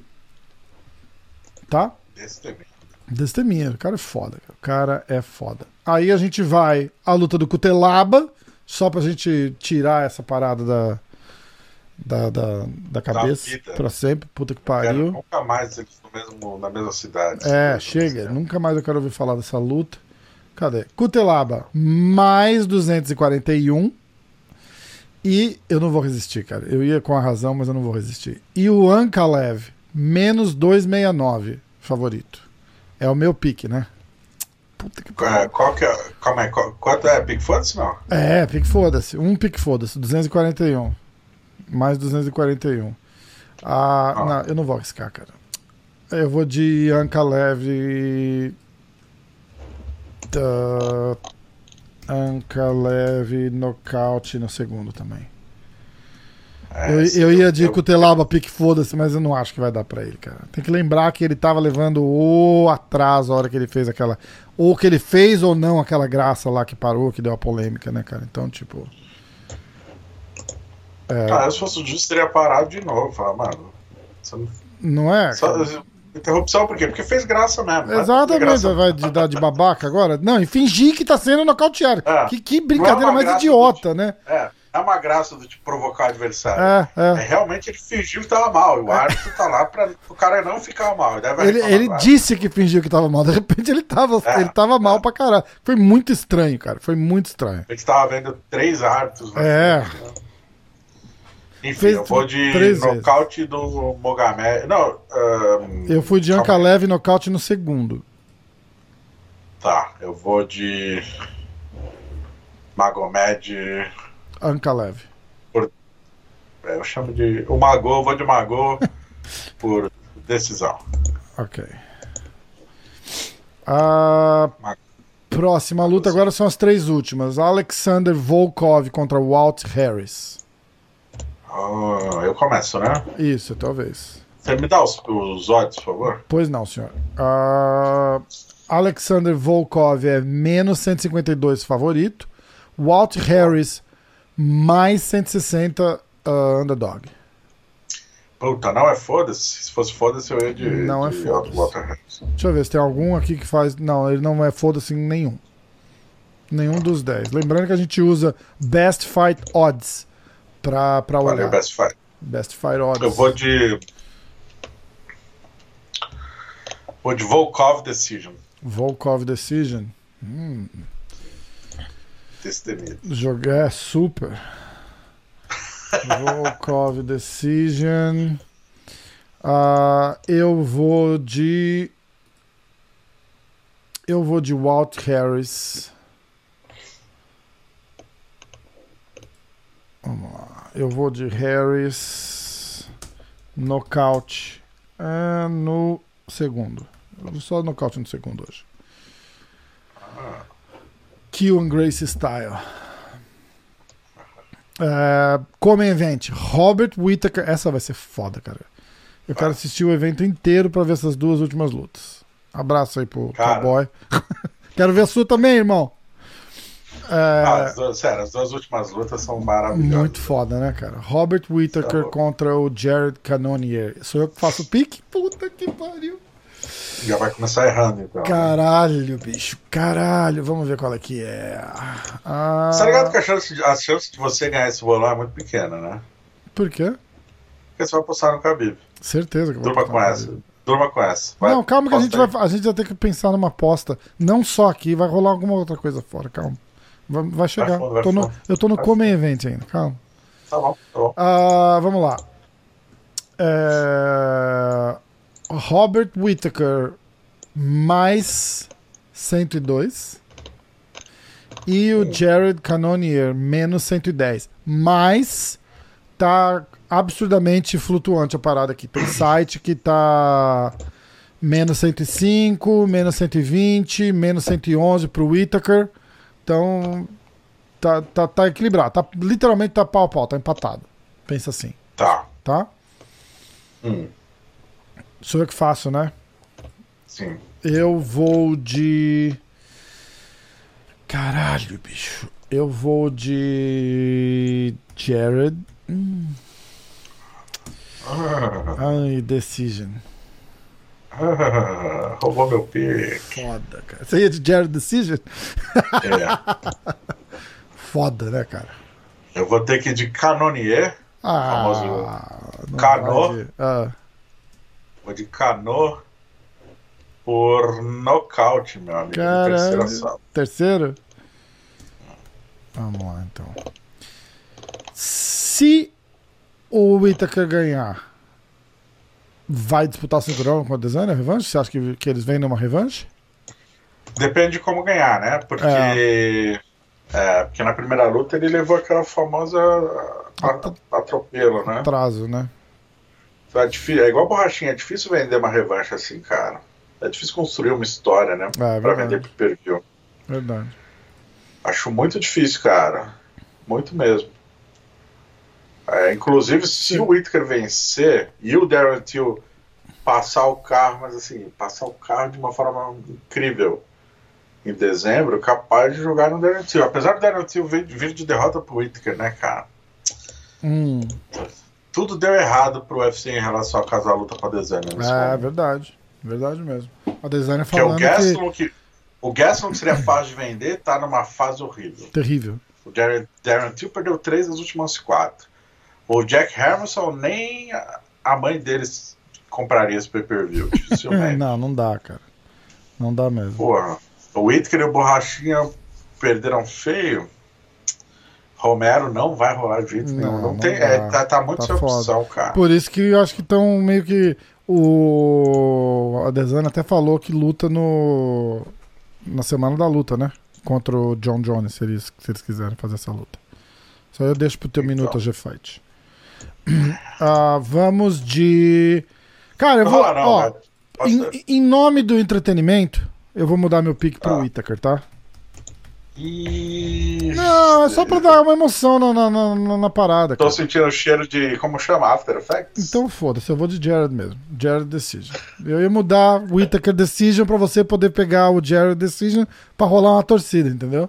Tá? Desteminha. Desteminha. O cara é foda. O cara é foda. Aí a gente vai à luta do Cutelaba, só pra gente tirar essa parada da, da, da, da cabeça da pra sempre. Puta que pariu. Nunca mais eles no mesmo, na mesma cidade. É, chega. Nunca mais eu quero ouvir falar dessa luta. Cadê? Cutelaba, mais duzentos e quarenta e um. E eu não vou resistir, cara. Eu ia com a razão, mas eu não vou resistir. E o Ankalaev, menos duzentos e sessenta e nove, favorito. É o meu pique, né? Puta que pariu. Qual que é? Calma aí, qual, quanto é? Pique foda-se, não? É, pique foda-se. Um pique foda-se, duzentos e quarenta e um. Mais duzentos e quarenta e um. Ah, ah. Não, eu não vou arriscar, cara. Eu vou de Ankalaev. Uh, Ankalaev nocaute no segundo também. É, eu, eu ia de eu... Cutelaba, pique foda-se, mas eu não acho que vai dar pra ele, cara. Tem que lembrar que ele tava levando o atraso a hora que ele fez aquela. Ou que ele fez ou não aquela graça lá que parou, que deu a polêmica, né, cara? Então, tipo. É... Ah, se fosse o justo, teria parado de novo. Falar, mano. Você não... não é? Só... Interrupção por quê? Porque fez graça mesmo. Exatamente, graça. Vai de, dar de babaca agora? Não, e fingir que tá sendo nocauteado. É. Que, que brincadeira é mais idiota, do, né? É, é uma graça do tipo provocar o adversário. É, é. é realmente ele fingiu que tava mal. E o é. árbitro tá lá pra o cara não ficar mal. Ele, ele disse que fingiu que tava mal. De repente ele tava, é, ele tava mal é. pra caralho. Foi muito estranho, cara. Foi muito estranho. Ele tava vendo três árbitros. Né? É. Enfim, Fez eu vou de nocaute do Mohamed. Não, um, eu fui de Ankalaev nocaute no segundo. Tá, eu vou de Magomed. Ankalaev. Por... Eu chamo de. O Mago, eu vou de Mago por decisão. Ok. A próxima luta agora são as três últimas: Alexander Volkov contra Walt Harris. Oh, eu começo, né? Isso, talvez. Você me dá os, os odds, por favor? Pois não, senhor. Uh, Alexander Volkov é menos cento e cinquenta e dois favorito. Walt Harris mais cento e sessenta uh, underdog. Puta, não é foda-se. Se fosse foda-se, eu ia de. Não de é foda-se. Deixa eu ver se tem algum aqui que faz. Não, ele não é foda-se em nenhum. Nenhum dos dez. Lembrando que a gente usa Best Fight Odds. Pra, pra olhar. Olha, Best Fight. Best Fight Odds. Eu vou de. Vou de Volkov Decision. Volkov Decision. Hum. Destemido. Jogar é super. Volkov Decision. Uh, eu vou de. Eu vou de Walt Harris. Vamos lá. Eu vou de Harris nocaute é, no segundo. Eu vou só nocaute no segundo hoje. Kill and Grace Style. É, Come Event. Robert Whittaker. Essa vai ser foda, cara. Eu quero assistir o evento inteiro pra ver essas duas últimas lutas. Abraço aí pro cara. Cowboy. Quero ver a sua também, irmão. É... Ah, as duas, sério, as duas últimas lutas são maravilhosas. Muito foda, né, cara? Robert Whittaker tá contra o Jared Cannonier. Sou eu que faço o pique? Puta que pariu. Já vai começar errando, então. Caralho, bicho. Caralho. Vamos ver qual é que é. Ah... Você tá ligado que a chance, de, a chance de você ganhar esse bolão é muito pequena, né? Por quê? Porque você vai postar no Khabib. Certeza que eu vou Durma com essa. Durma com essa. Vai, não, calma que a gente, aí. vai, a gente vai ter que pensar numa aposta. Não só aqui, vai rolar alguma outra coisa fora. Calma. Vai, vai chegar. Vai fundo, vai tô no, fundo. eu tô no Vai Come Event ainda. Calma. Tá bom, tá bom. Ah, vamos lá. É... Robert Whittaker mais cento e dois e o Jared Cannonier menos cento e dez. Mas tá absurdamente flutuante a parada aqui. Tem site que tá menos cento e cinco, menos cento e vinte, menos cento e onze pro Whittaker. Então tá, tá, tá equilibrado. Tá, literalmente tá pau a pau, tá empatado. Pensa assim. Tá. Tá? Hum. Sou eu que faço, né? Sim. Eu vou de... Caralho, bicho. Eu vou de... Jared. Hum. Ah, Ai, Decision. ah, roubou meu pique. Foda, cara. Você ia de Jared Decision? É. Foda, né, cara? Eu vou ter que ir de Cannonier. Ah, Famoso não Cano. vai de- ah, Vou de Cano por nocaute, meu amigo. Caralho. Terceira sala. terceiro? Vamos lá, então. Se o Whittaker ganhar, vai disputar o cinturão com a Adesanya, a revanche? Você acha que, que eles vêm numa revanche? Depende de como ganhar, né? Porque, É. é, porque na primeira luta ele levou aquela famosa a- a- atropelo, né? Atraso, né? Então é, difícil, é igual borrachinha, é difícil vender uma revanche assim, cara. É difícil construir uma história, né? É, pra verdade. vender pro pay-per-view. Verdade. Acho muito difícil, cara. Muito mesmo. É, inclusive, se Sim. o Whittaker vencer e o Darren Till passar o carro, mas assim, passar o carro de uma forma incrível em dezembro, capaz de jogar no Darren Till. Apesar do Darren Till vir, vir de derrota pro Whittaker, né, cara? Hum, Tudo deu errado pro U F C em relação a casar a luta com a Adesanya nesse é momento. verdade. Verdade mesmo. A Adesanya Porque o falando que... Gastelum, que... o Gastelum que seria fácil de vender, tá numa fase horrível. Terrível. O Darren, Darren Till perdeu três das últimas quatro. O Jack Hermanson, nem a- a mãe deles compraria esse pay-per-view, dificilmente. Não, não dá, cara. Não dá mesmo. Porra, o Whittaker e o Borrachinha perderam feio. Romero não vai rolar de jeito nenhum. Não, Não, não tem, dá. é, tá, tá muito Tá sem foda. opção, cara. Por isso que eu acho que estão meio que... O Adesanya até falou que luta no... na semana da luta, né? Contra o John Jones, se eles, se eles quiserem fazer essa luta. Só eu deixo pro teu Então. minuto a G-Fight. Ah, vamos de... Cara, eu Não vou... rola não, ó, velho. Posso- em, em nome do entretenimento, eu vou mudar meu pique pro Ah. Whittaker, tá? Ih, Não, é só pra dar uma emoção na, na, na, na- na parada, Tô cara. sentindo o cheiro de, como chama, After Effects? Então foda-se, eu vou de Jared mesmo. Jared Decision. Eu ia mudar o Whittaker Decision pra você poder pegar o Jared Decision pra rolar uma torcida, entendeu?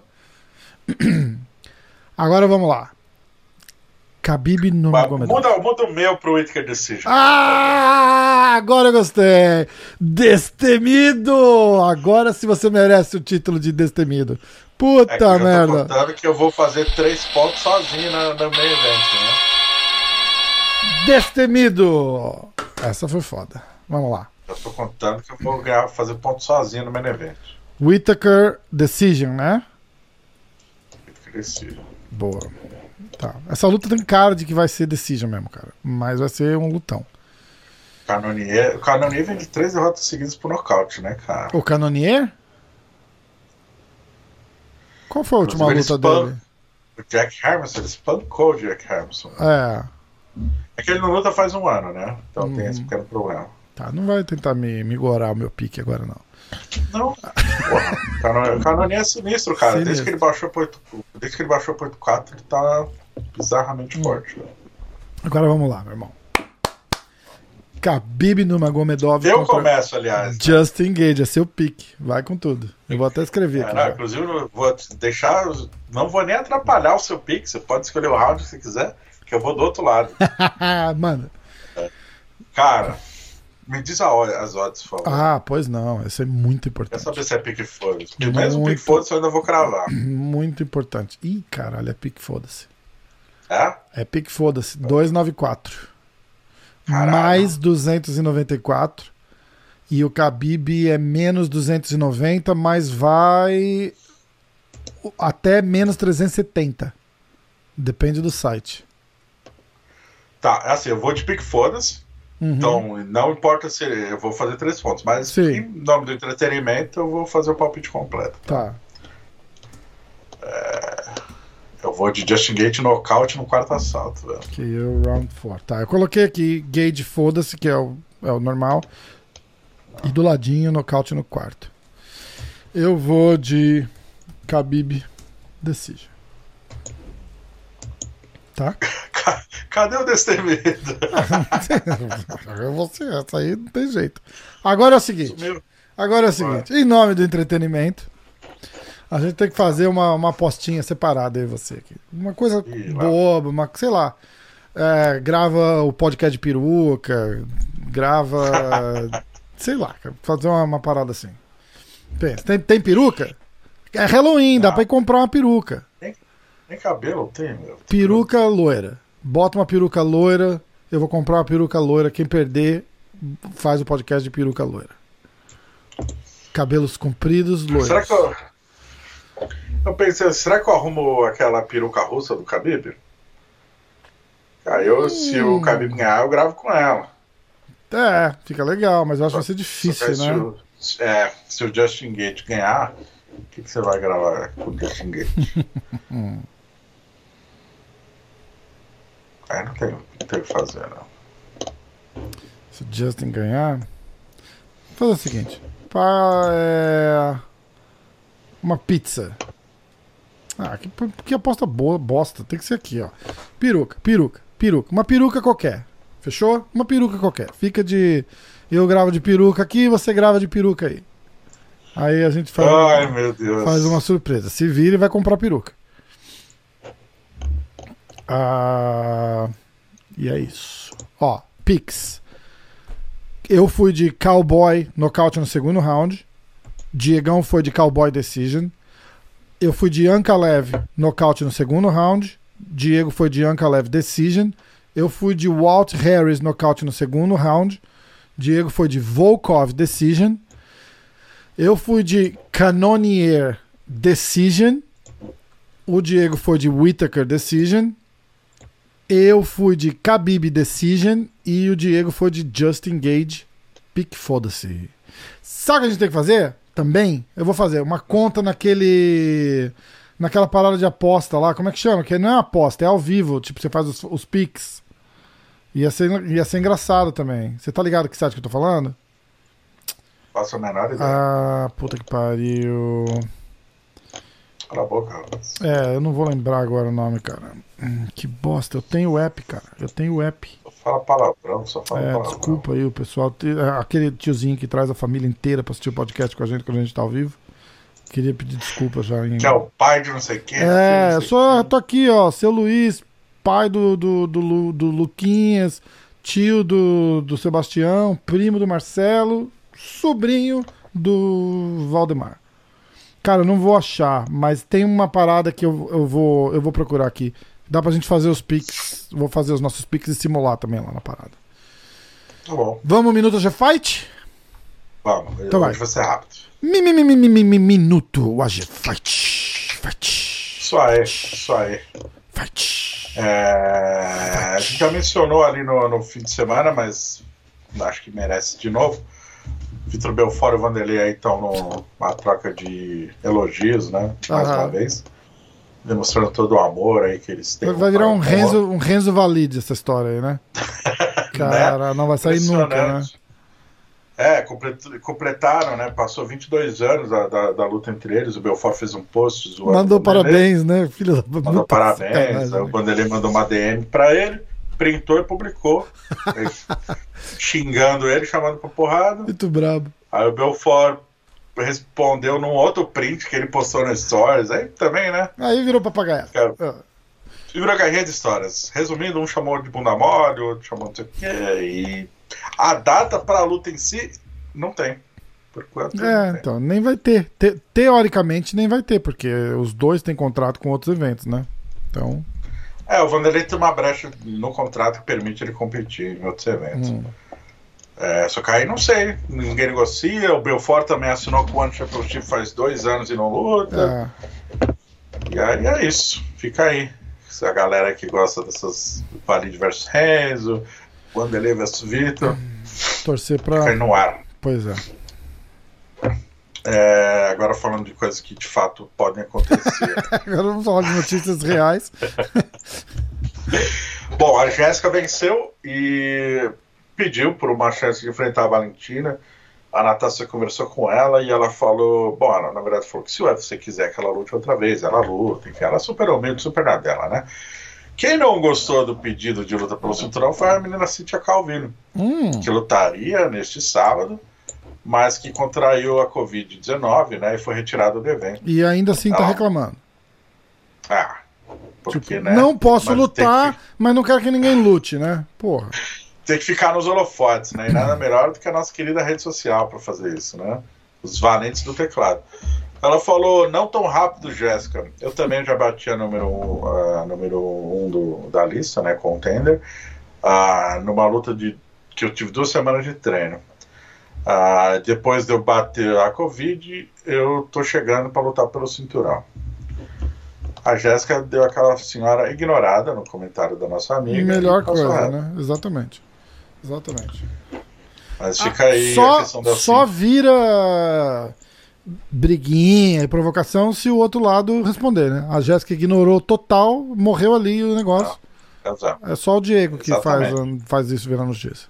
Agora vamos lá. Khabib Mas Nurmagomedov. muda, muda o meu pro Whittaker Decision. Ah, agora eu gostei. Destemido. Agora se você merece o título de Destemido. Puta É que eu já tô merda. contando que eu vou fazer três pontos sozinho na, no main event, né? Destemido. Essa foi foda. Vamos lá. Eu tô contando que eu vou ganhar, fazer ponto sozinho no main event. Whittaker Decision, né? Whittaker Decision. Boa. Tá. Essa luta tem cara de que vai ser Decision mesmo, cara. Mas vai ser um lutão. Cannonier, o Cannonier vem de três derrotas seguidas por nocaute, né, cara? O Cannonier? Qual foi a última Inclusive, luta ele dele? O Jack Hermanson, ele espancou o Jack Hermanson. É. É que ele não luta faz um ano, né? Então Uhum. tem esse pequeno problema. Tá, não vai tentar me, me gorar o meu pique agora, não. Não, porra, o Cannonier- o Cannonier é sinistro, cara. Sinistro. Desde que ele baixou pro oito, desde que ele baixou pro oito quatro, ele tá bizarramente forte. Né? Agora vamos lá, meu irmão. Khabib Nurmagomedov Eu contra começo, aliás. Justin Gage, é seu pique. Vai com tudo. Eu vou até escrever É, aqui. não, já. inclusive, eu vou te deixar. Não vou nem atrapalhar o seu pick. Você pode escolher o round se quiser, que eu vou do outro lado. Mano, Cara, me diz a hora, as odds, por favor. Ah, pois não, isso é muito importante. Quer saber se é pique foda-se? Porque muito, mesmo pique foda-se eu ainda vou cravar. Muito importante. Ih, caralho, é pique foda-se. É? É pique foda-se. duzentos e noventa e quatro. Caralho. Mais duzentos e noventa e quatro. E o Khabib é menos duzentos e noventa, mas vai até menos trezentos e setenta. Depende do site. Tá, é assim, eu vou de pique foda-se. Uhum. Então, não importa se eu vou fazer três pontos, mas Sim. em nome do entretenimento eu vou fazer o palpite completo. Tá. É, eu vou de Justin Gaethje nocaute no quarto assalto. Velho. Que é o round quatro. Tá, eu coloquei aqui Gaethje foda-se, que é o, é o normal. E do ladinho, nocaute no quarto. Eu vou de Khabib decision. Tá? Cadê o destemido? Eu vou ser, essa aí não tem jeito. Agora é o seguinte. Agora é o seguinte. Em nome do entretenimento, a gente tem que fazer uma, uma apostinha separada aí, você aqui. Uma coisa Ih, boba, uma, sei lá. É, grava o podcast de peruca, grava. sei lá, fazer uma, uma parada assim. Pensa, tem, tem peruca? É Halloween, não. Dá pra ir comprar uma peruca. Nem, nem cabelo tem, meu. Peruca loira. Bota uma peruca loira, eu vou comprar uma peruca loira. Quem perder, faz o podcast de peruca loira. Cabelos compridos, loiros. Será que eu... eu pensei, será que eu arrumo aquela peruca russa do Khabib? Aí eu, hum. se o Khabib ganhar, eu gravo com ela. É, fica legal, mas eu acho que vai ser difícil, né? Se o, é, se o Justin Gaethje ganhar, o que, que você vai gravar com o Justin Gaethje? Aí não tem, não tem o que fazer, não. Se o Justin ganhar, vou fazer o seguinte: pra, é, uma pizza. Ah, que, que aposta boa, bosta. Tem que ser aqui, ó. Peruca, peruca, peruca. Uma peruca qualquer. Fechou? Uma peruca qualquer. Fica de. Eu gravo de peruca aqui, você grava de peruca aí. Aí a gente faz, Ai, meu Deus. faz uma surpresa. Se vira e vai comprar peruca. Ah, e é isso. Ó, Pix. Eu fui de Cowboy nocaute no segundo round. Diegão foi de Cowboy decision. Eu fui de Ankalaev nocaute no segundo round. Diego foi de Ankalaev decision. Eu fui de Walt Harris nocaute no segundo round. Diego foi de Volkov decision. Eu fui de Cannonier decision. O Diego foi de Whittaker decision. Eu fui de Khabib decision. E o Diego foi de Justin Gaethje. Pique foda-se. Sabe o que a gente tem que fazer? Também, eu vou fazer uma conta naquele... naquela parada de aposta lá. Como é que chama? Que não é aposta, é ao vivo. Tipo, você faz os, os piques. Ia ser, ia ser engraçado também. Você tá ligado que site que eu tô falando? Faço a menor ideia. Ah, puta que pariu. Cala a boca. É, eu não vou lembrar agora o nome, cara. Hum, que bosta. Eu tenho o app, cara. Eu tenho o app. Só fala palavrão, só fala é, palavrão. Desculpa aí o pessoal. Aquele tiozinho que traz a família inteira pra assistir o podcast com a gente quando a gente tá ao vivo. Queria pedir desculpa já. Em... Que é o pai de não sei quem. É, eu só tô aqui, ó. Seu Luiz, pai do, do, do, Lu, do Luquinhas, tio do, do Sebastião, primo do Marcelo, sobrinho do Valdemar. Cara, eu não vou achar, mas tem uma parada que eu, eu, vou, eu vou procurar aqui. Dá pra gente fazer os pics. Vou fazer os nossos pics e simular também lá na parada. Tá bom. Vamos, Minuto G Fight? Vamos, então vai. Vai ser rápido. Mi, mi, mi, mi, mi, mi, minuto A G Fight. Fight. Isso aí, isso aí. Fight. É, Fight. A gente já mencionou ali no, no fim de semana, mas acho que merece de novo. Vitor Belfort e o Vanderlei aí estão numa troca de elogios, né? Mais Aham. uma vez. Demonstrando todo o amor aí que eles têm. Vai virar um Renzo, um Renzo Valide essa história aí, né? Cara, né? Não vai sair nunca, né? É, completaram, né? Passou vinte e dois anos da, da, da luta entre eles. O Belfort fez um post zoando. Mandou parabéns, né? Filho da... Mandou parabéns. Aí o Vanderlei mandou uma D M pra ele, printou e publicou. Xingando ele, chamando pra porrada. Muito brabo. Aí o Belfort respondeu num outro print que ele postou no Stories. Aí também, né? Aí virou papagaio. É. Virou garrinha de histórias. Resumindo, um chamou de bunda mole, outro chamou de não sei o quê. E A data para a luta em si, não tem. Por quanto É, tem. então, nem vai ter. Te, teoricamente, nem vai ter, porque os dois têm contrato com outros eventos, né? Então. É, o Vanderlei tem uma brecha no contrato que permite ele competir em outros eventos. Hum. É, só que aí não sei, ninguém negocia. O Belfort também assinou com o One Championship faz dois anos e não luta. É. E aí é isso, fica aí. A galera que gosta dessas Valide versus Renzo, Vanderlei versus Vitor. Torcer pra. Fica aí no ar. Pois é. É, agora falando de coisas que de fato podem acontecer. Agora vamos falar de notícias reais. Bom, a Jéssica venceu e pediu por uma chance de enfrentar a Valentina. A Natasha conversou com ela e ela falou, bom, ela na verdade falou que se o U F C quiser que ela lute outra vez, ela luta, enfim, ela super humilde, super na dela, né? Quem não gostou do pedido de luta pelo cinturão foi a menina Cíntia Calvillo, Hum. que lutaria neste sábado, mas que contraiu a covid dezenove, né, e foi retirada do evento. E ainda assim tá Ela- reclamando. Ah, porque, Tipo, né? não posso mas lutar, Tem que, mas não quero que ninguém lute, né? Porra. tem que ficar nos holofotes, né? E nada melhor do que a nossa querida rede social para fazer isso, né? Os valentes do teclado. Ela falou, não tão rápido, Jéssica. Eu também já bati a número um, uh, número um do, da lista, né? Contender. Uh, numa luta de, que eu tive duas semanas de treino. Uh, depois de eu bater a Covid, eu tô chegando para lutar pelo cinturão. A Jéssica deu aquela senhora ignorada no comentário da nossa amiga. Melhor e passou coisa, reto. né? Exatamente. Exatamente. Mas fica aí a Só, questão da só sim. vira briguinha e provocação se o outro lado responder, né? A Jéssica ignorou total, morreu ali o negócio. Exato. É só o Diego que faz, Exatamente. faz isso virar notícia.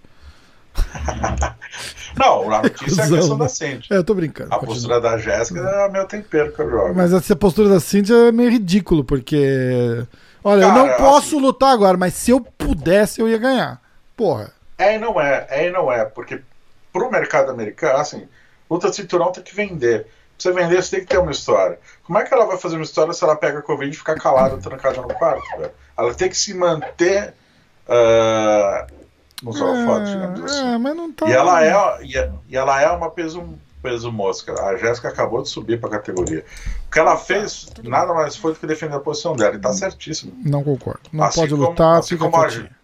Não, a notícia é a Cusão, questão né? da Cindy. É, eu tô brincando. A continua. postura da Jéssica é meu tempero que eu jogo. Mas essa postura da Cíntia é meio ridículo, porque. Olha, eu Cara, não posso assim- lutar agora, mas se eu pudesse, eu ia ganhar. Porra. É e não é, é e não é, porque pro mercado americano, assim, luta de cinturão tem que vender. Pra você vender, você tem que ter uma história. Como é que ela vai fazer uma história se ela pega a Covid e fica calada, trancada no quarto, velho? Ela tem que se manter uh, nos holofotes, digamos assim. É, mas não tá. E ela é, e é- e ela é uma peso, peso mosca. A Jéssica acabou de subir pra categoria. O que ela fez nada mais foi do que defender a posição dela. E tá certíssimo. Não concordo. Não Assim pode como- lutar, assim fica como a- quietinho.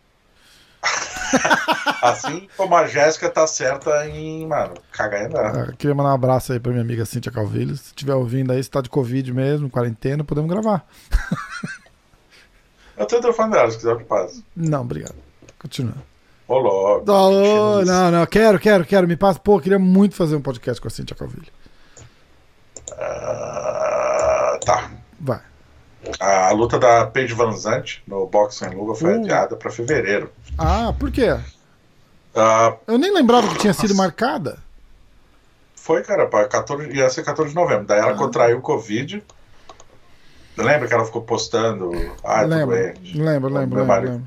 Assim como a Jéssica tá certa em, mano, cagar e andar. Ah, queria mandar um abraço aí pra minha amiga Cíntia Calvillo. Se estiver ouvindo aí, se tá de Covid mesmo, quarentena, podemos gravar. Eu tenho o telefone dela, se quiser eu te passo. Não, obrigado. Continua. Ô, logo. Não, não, não, quero, quero, quero. Me passa. Pô, queria muito fazer um podcast com a Cíntia Calvillo. Ah, tá. Vai. A luta da Paige Van Zandt no Boxing Luga foi Uh. adiada pra fevereiro. Ah, por quê? Ah, Eu nem lembrava que tinha sido marcada. foi, cara, pra quatorze, ia ser quatorze de novembro. Daí ela Ah. contraiu o Covid. Lembra que ela ficou postando? Ah, Lembro, tô doente. lembro, Meu lembro, marido-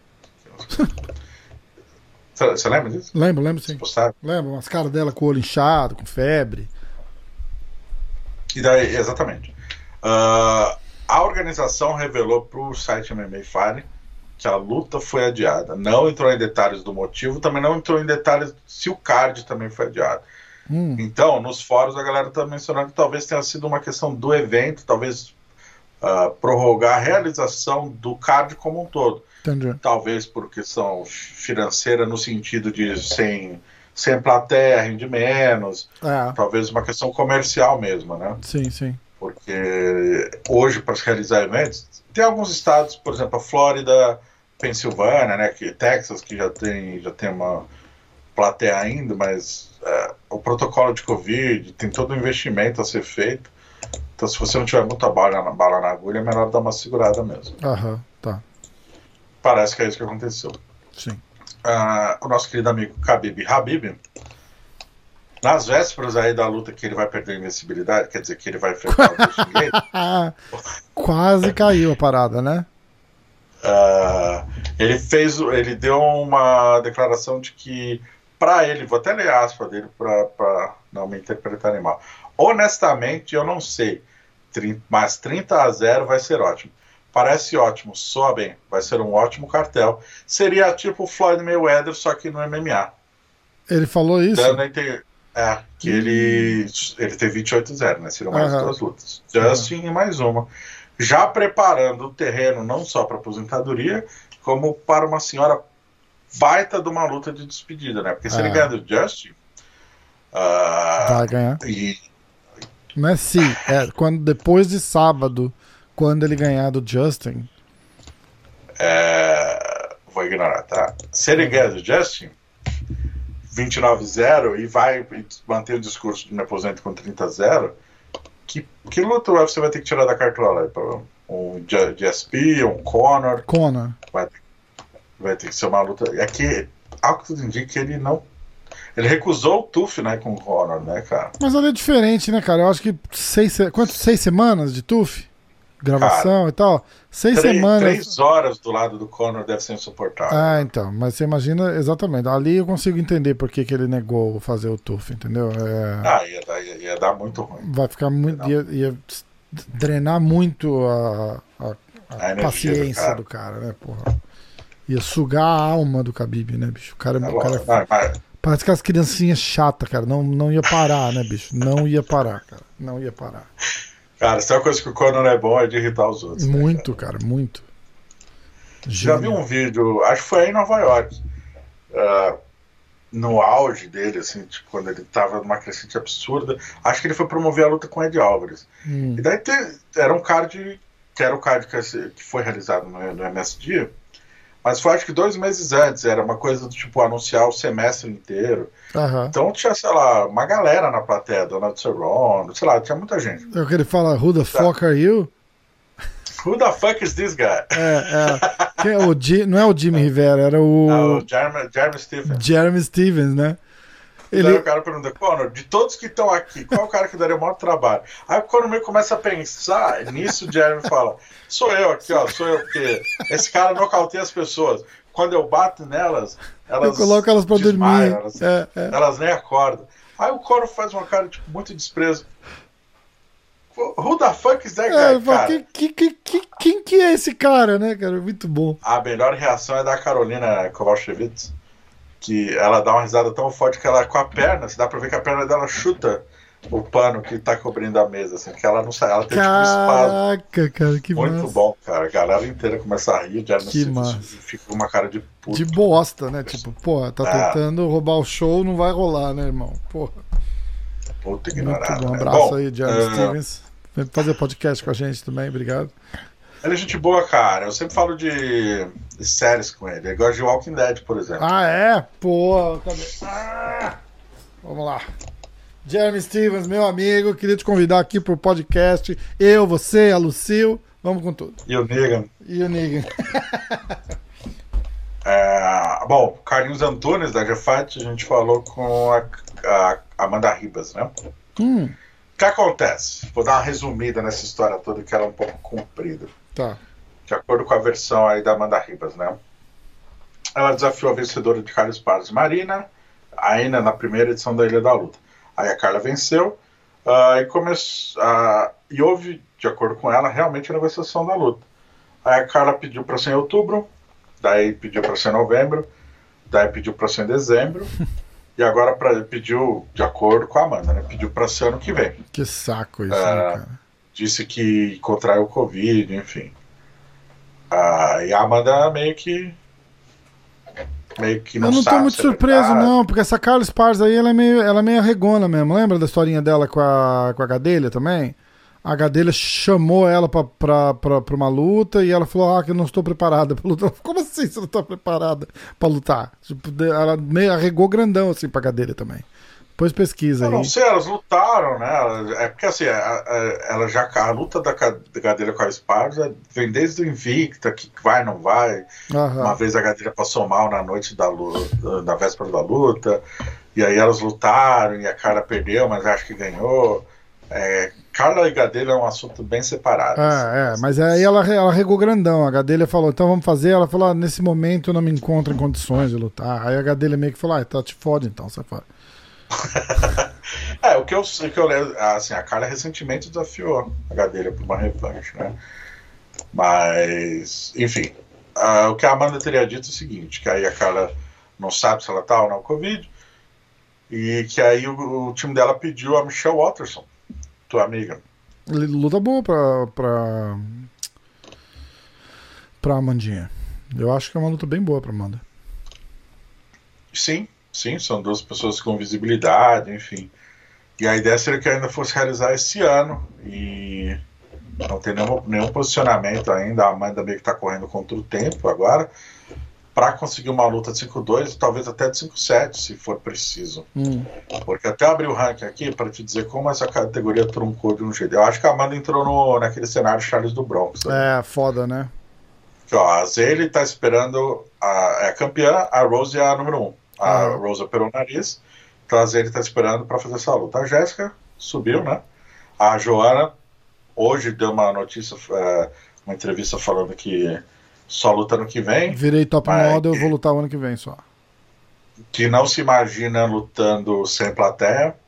Você você lembra disso? Lembro, lembro sim. Postaram? Lembro, umas caras dela com o olho inchado, com febre. E daí, exatamente. Ah, a organização revelou pro site M M A Fire que a luta foi adiada. Não entrou em detalhes do motivo, também não entrou em detalhes se o card também foi adiado. Hum, Então, nos fóruns a galera tá mencionando que talvez tenha sido uma questão do evento, talvez ah, prorrogar a realização do card como um todo. entendi. Talvez por questão financeira, no sentido de sem, sem plateia, rende menos. É, Talvez uma questão comercial mesmo, né? sim, sim. Porque hoje, para se realizar eventos, tem alguns estados, por exemplo, a Flórida, Pensilvânia, né, que Texas, que já tem, já tem uma plateia ainda, mas é, o protocolo de Covid tem todo um investimento a ser feito. Então, se você não tiver muita bala na, bala na agulha, é melhor dar uma segurada mesmo. Aham, tá. Parece que é isso que aconteceu. Sim. Ah, o nosso querido amigo Khabib Habib, nas vésperas aí da luta que ele vai perder a invencibilidade, quer dizer que ele vai enfrentar o Dustin Gate, Quase caiu a parada, né? ah, ele fez, ele deu uma declaração de que, para ele, vou até ler a aspa dele para não me interpretarem mal. Honestamente, eu não sei, Trin- mas trinta a zero vai ser ótimo. Parece ótimo, soa bem, vai ser um ótimo cartel. Seria tipo o Floyd Mayweather, só que no M M A. Ele falou isso? Dando a entender, é, que hum. ele, ele tem vinte e oito a zero, né? Seriam mais uhum. duas lutas. Justin uhum. e mais uma. Já preparando o terreno não só para aposentadoria, como para uma senhora baita de uma luta de despedida, né? Porque se é. ele ganhar do Justin... Uh, vai ganhar. E... Não é se, é quando, depois de sábado, quando ele ganhar do Justin... É... Vou ignorar, tá? Se ele ganhar do Justin, vinte e nove a zero, e vai manter o discurso de me aposento com trinta a zero, que, que luta você vai ter que tirar da cartola? Um G S P, um Conor? Conor. Vai ter, vai ter que ser uma luta... É que, ao que tudo indica, que ele não... Ele recusou o T U F, né, com o Conor, né, cara? Mas ali é diferente, né, cara? Eu acho que seis, quanto, seis semanas de T U F? Gravação cara, e tal? Seis três, semanas... Três horas do lado do Conor deve ser insuportável. Ah, então. Mas você imagina, exatamente. Ali eu consigo entender por que, que ele negou fazer o T U F, entendeu? É... Ah, ia dar, ia, ia dar muito ruim. Vai ficar muito... Ia, ia drenar muito a, a, a, a paciência do cara. do cara, né, porra? Ia sugar a alma do Khabib, né, bicho? O cara, é, o cara não, mas... Parece que as criancinhas chatas, cara. Não, não ia parar, né, bicho? Não ia parar, cara. Não ia parar. Cara, se é uma coisa que o Conor é bom é de irritar os outros. Muito, né, cara? cara, muito. Já vi um vídeo, acho que foi aí em Nova York, uh, no auge dele, assim, tipo, quando ele tava numa crescente absurda. Acho que ele foi promover a luta com o Ed Álvares. Hum. E daí te, era um card, que era o card que, que foi realizado no, no M S D, mas foi acho que dois meses antes, era uma coisa do tipo anunciar o semestre inteiro. Uhum. Então tinha, sei lá, uma galera na plateia, Donald Cerrone, sei lá, tinha muita gente. É o que ele fala, who the fuck are you? Who the fuck is this guy? É, é. Quem é o G... Não é o Jimmy Rivera, era o... É o Jeremy, Jeremy Stevens. Jeremy Stevens, né? Ele... Daí o cara pergunta, Conor, de todos que estão aqui, qual é o cara que daria o maior trabalho? Aí o Conor meio começa a pensar, nisso o Jeremy fala, sou eu aqui, ó, sou eu, porque esse cara nocauteia as pessoas. Quando eu bato nelas, elas eu coloco elas pra desmaiam, dormir. Elas, é, é. elas nem acordam. Aí o Conor faz uma cara, tipo, muito desprezo. Who the fuck is that guy, é, cara? Quem, quem, quem, quem que é esse cara, né, cara? Muito bom. A melhor reação é da Carolina Kowalkiewicz, que ela dá uma risada tão forte que ela, com a perna, se dá pra ver que a perna dela chuta o pano que tá cobrindo a mesa, assim, que ela não sai, ela tem Caraca, tipo um espasmo. Caraca, cara, que muito massa. bom, cara. A galera inteira começa a rir, já que massa. Fica com uma cara de puto. De bosta, né? Tipo, porra, tá é. tentando roubar o show, não vai rolar, né, irmão? Porra. Puta ignorado. Um né? abraço bom, aí, Jeremy uh... Stevens. Vem fazer podcast com a gente também, obrigado. Ele é gente boa, cara. Eu sempre falo de, de séries com ele. Ele gosta de Walking Dead, por exemplo. Ah, é? Pô, também. Ah! Vamos lá. Jeremy Stevens, meu amigo, queria te convidar aqui pro podcast. Eu, você, a Lucille, vamos com tudo. E o Negan. E o Negan. é, bom, Carlinhos Antunes, da G-Fight, a gente falou com a, a Amanda Ribas, né? Hum. O que acontece? Vou dar uma resumida nessa história toda, que ela é um pouco comprida. Tá. De acordo com a versão aí da Amanda Ribas, né? Ela desafiou a vencedora de Carlos Paz Marina, ainda na primeira edição da Ilha da Luta. Aí a Carla venceu uh, e, começou, uh, e houve, de acordo com ela, realmente a negociação da luta. Aí a Carla pediu para ser em outubro, daí pediu para ser em novembro, daí pediu para ser em dezembro, e agora pra, pediu, de acordo com a Amanda, né, pediu para ser ano que vem. Que saco isso, uh, né, cara? Disse que contraiu o Covid, enfim. Uh, e a Amanda meio que... Meio que não eu não tô sabe muito surpreso, não, porque essa Carla Esparza aí, ela é meio, ela é meio arregona mesmo. Lembra da historinha dela com a, com a Gadelha também? A Gadelha chamou ela pra, pra, pra, pra uma luta e ela falou, ah, que eu não estou preparada pra lutar. Como assim você não tá preparada pra lutar? Tipo, ela meio arregou grandão assim pra Gadelha também. Depois pesquisa eu aí. Não sei, elas lutaram, né? É porque assim, a, a, ela já, a luta da, da Gadelha com a Esparza vem desde o Invicta, que vai, não vai. Aham. Uma vez a Gadelha passou mal na noite da luta, na véspera da luta, e aí elas lutaram e a Carla perdeu, mas acho que ganhou. É, Carla e Gadelha é um assunto bem separado. É, é, mas aí ela, ela regou grandão. A Gadelha falou, então vamos fazer. Ela falou, ah, nesse momento eu não me encontro em condições de lutar. Aí a Gadelha meio que falou, ah, tá, te fode então, sai fora. é, o que eu, o que eu lembro, assim, a Carla recentemente desafiou a Gadelha por uma revanche, né? Mas, enfim, uh, o que a Amanda teria dito é o seguinte, que aí a Carla não sabe se ela tá ou não com Covid, E que aí o, o time dela pediu a Michelle Waterson, tua amiga. Luta boa pra, pra, pra Amandinha. Eu acho que é uma luta bem boa pra Amanda. Sim, sim, são duas pessoas com visibilidade, enfim. E a ideia seria que ainda fosse realizar esse ano. E não tem nenhum, nenhum posicionamento ainda. A Amanda meio que tá correndo contra o tempo agora. Para conseguir uma luta de cinco dois, talvez até de cinco sete, se for preciso. Hum. Porque até abrir o ranking aqui para te dizer como essa categoria truncou de um jeito. Eu acho que a Amanda entrou no, naquele cenário Charles do Bronx. Né? É, foda, né? Que, ó, a Zaylee tá esperando a, é a campeã, a Rose é a número um. A uhum. Rose operou o nariz, então a Zaylee tá esperando para fazer essa luta. A Jéssica subiu, né? A Joana hoje deu uma notícia, é, uma entrevista falando que só luta ano que vem. Virei top model, eu vou lutar o ano que vem só. Que não se imagina lutando sem plateia.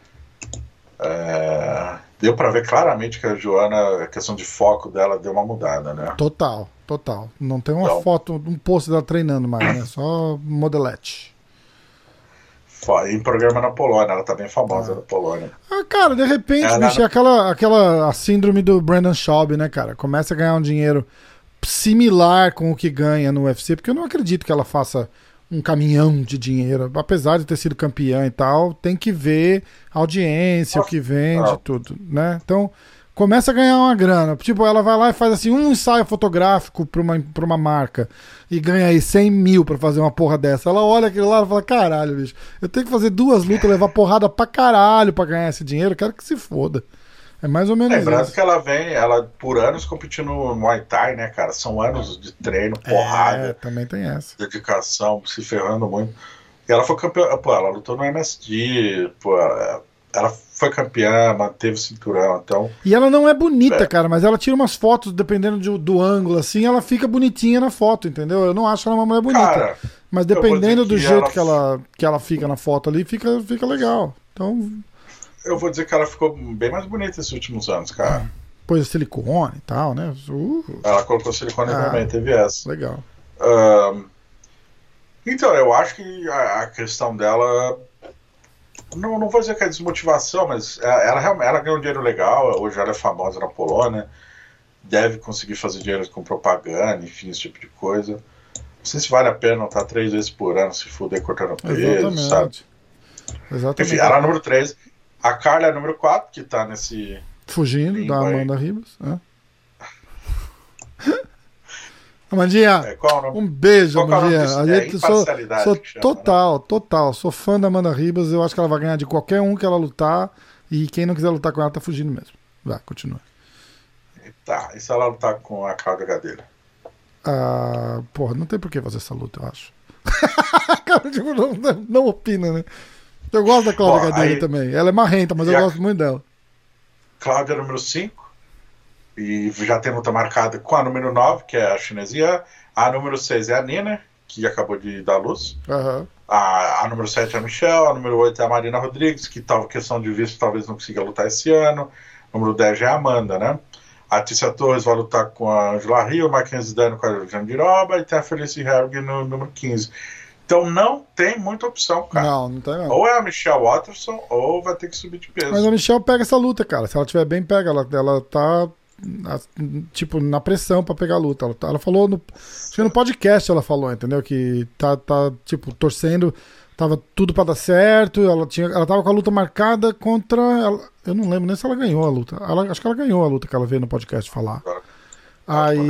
É, deu pra ver claramente que a Joana, a questão de foco dela deu uma mudada, né? Total, total. Não tem uma então, foto, um post dela treinando mais, né? Só modelete. Em programa na Polônia, ela tá bem famosa ah. na Polônia. Ah, cara, de repente, ela bicho, não... é aquela, aquela a síndrome do Brandon Schaub, né, cara? Começa a ganhar um dinheiro similar com o que ganha no U F C, porque eu não acredito que ela faça um caminhão de dinheiro, apesar de ter sido campeã e tal, tem que ver a audiência, Nossa, o que vende, não. tudo, né? Então, começa a ganhar uma grana, tipo, ela vai lá e faz assim, um ensaio fotográfico pra uma, pra uma marca, e ganha aí cem mil pra fazer uma porra dessa, ela olha aquilo lá e fala, caralho, bicho, eu tenho que fazer duas lutas, levar porrada pra caralho pra ganhar esse dinheiro, eu quero que se foda. É mais ou menos Lembrando isso. que ela vem, ela por anos competindo no Muay Thai, né, cara? São anos de treino, porrada. É, também tem essa. Dedicação, se ferrando muito. E ela foi campeã, pô, ela lutou no M S G, pô, ela foi campeã, manteve o cinturão, então... E ela não é bonita, é. cara, mas ela tira umas fotos, dependendo de, do ângulo, assim, ela fica bonitinha na foto, entendeu? Eu não acho ela uma mulher bonita. Cara, mas dependendo do que jeito ela... que, ela, que ela fica na foto ali, fica, fica legal. Então... Eu vou dizer que ela ficou bem mais bonita esses últimos anos, cara. Pôs silicone e tal, né? Uh. Ela colocou silicone ah, também, teve essa. Legal. Um, então, eu acho que a, a questão dela... Não, não vou dizer que é desmotivação, mas ela, ela, ela ganhou um dinheiro legal, hoje ela é famosa na Polônia, deve conseguir fazer dinheiro com propaganda, enfim, esse tipo de coisa. Não sei se vale a pena estar três vezes por ano se fuder cortando peso, Exatamente. sabe? Exatamente. Enfim, ela é número três. A Carla é número quatro, que tá nesse... Fugindo da Amanda aí. Ribas. É. Amandinha, é, um beijo, qual Amandinha. A gente, é, sou sou chama, total, né? total. Sou fã da Amanda Ribas. Eu acho que ela vai ganhar de qualquer um que ela lutar. E quem não quiser lutar com ela tá fugindo mesmo. Vai, continua. Tá, e se ela lutar com a Cláudia Gadelha? Ah, porra, não tem por que fazer essa luta, eu acho. Cara, tipo, não, não, não opina, né? Eu gosto da Cláudia Gadelha também. Ela é marrenta, mas eu a... gosto muito dela. Cláudia é número cinco. E já tem luta marcada com a número nove, que é a chinesia. A número seis é a Nina, que acabou de dar luz. Uhum. A, a número sete é a Michelle. A número oito é a Marina Rodrigues, que tal questão de visto talvez não consiga lutar esse ano. A número dez é a Amanda, né? A Tícia Torres vai lutar com a Angela Rio, a Mackenzie Dano com a Jandiroba e tem a Felice Herrig no número quinze. Então não tem muita opção, cara. Não, não tem não. Ou é a Michelle Waterson, ou vai ter que subir de peso. Mas a Michelle pega essa luta, cara. Se ela tiver bem, pega. Ela, ela tá, tipo, na pressão pra pegar a luta. Ela, ela falou, no, acho que no podcast ela falou, entendeu? Que tá, tá tipo, torcendo, tava tudo pra dar certo. Ela, tinha, ela tava com a luta marcada contra... Ela, eu não lembro nem se ela ganhou a luta. Ela, acho que ela ganhou a luta que ela veio no podcast falar. Aí,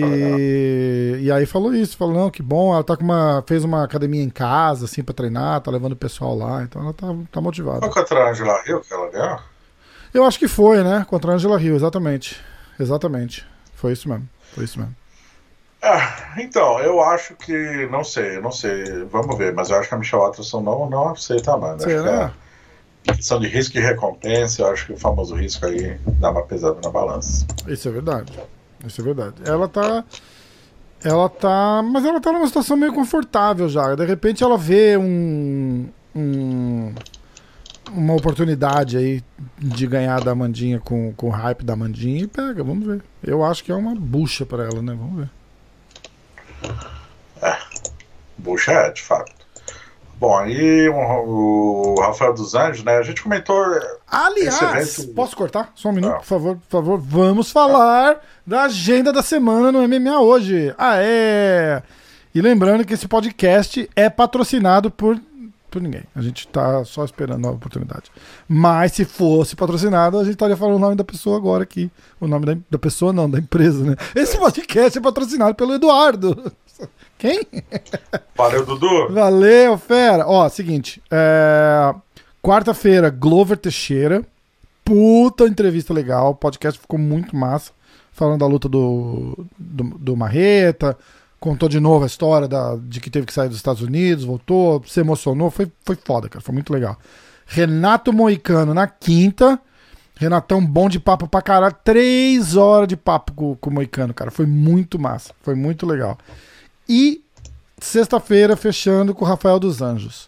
e aí falou isso, falou, não, que bom, ela tá com uma, fez uma academia em casa, assim, pra treinar, tá levando o pessoal lá, então ela tá, tá motivada. Foi contra a Angela Hill que ela ganhou? Eu acho que foi, né, contra a Angela Hill, exatamente, exatamente, foi isso mesmo, foi isso mesmo. É, então, eu acho que, não sei, não sei, vamos ver, mas eu acho que a Michelle Waterson não, não aceita a Amanda. Acho né? que é questão de risco e recompensa, eu acho que o famoso risco aí dá uma pesada na balança. Isso é verdade. Isso é verdade. Ela tá. Ela tá. Mas ela tá numa situação meio confortável já. De repente ela vê um. um uma oportunidade aí de ganhar da Amandinha com, com o hype da Amandinha e pega, vamos ver. Eu acho que é uma bucha pra ela, né? Vamos ver. É. Bucha é, de fato. Bom, aí o, o Rafael dos Anjos, né? A gente comentou. Aliás, evento... posso cortar? Só um minuto, por favor, por favor. Vamos falar ah. da agenda da semana no M M A hoje. Ah, é. E lembrando que esse podcast é patrocinado por, por ninguém. A gente tá só esperando a oportunidade. Mas se fosse patrocinado, a gente estaria falando o nome da pessoa agora aqui. O nome da, da pessoa não, da empresa, né? Esse podcast é patrocinado pelo Eduardo. Quem? Valeu, Dudu. Valeu, fera. Ó, seguinte. É... Quarta-feira, Glover Teixeira. Puta entrevista legal. O podcast ficou muito massa. Falando da luta do, do, do Marreta. Contou de novo a história da, de que teve que sair dos Estados Unidos. Voltou, se emocionou. Foi, foi foda, cara. Foi muito legal. Renato Moicano na quinta. Renatão bom de papo pra caralho. Três horas de papo com, com o Moicano, cara. Foi muito massa. Foi muito legal. E sexta-feira, fechando com o Rafael dos Anjos.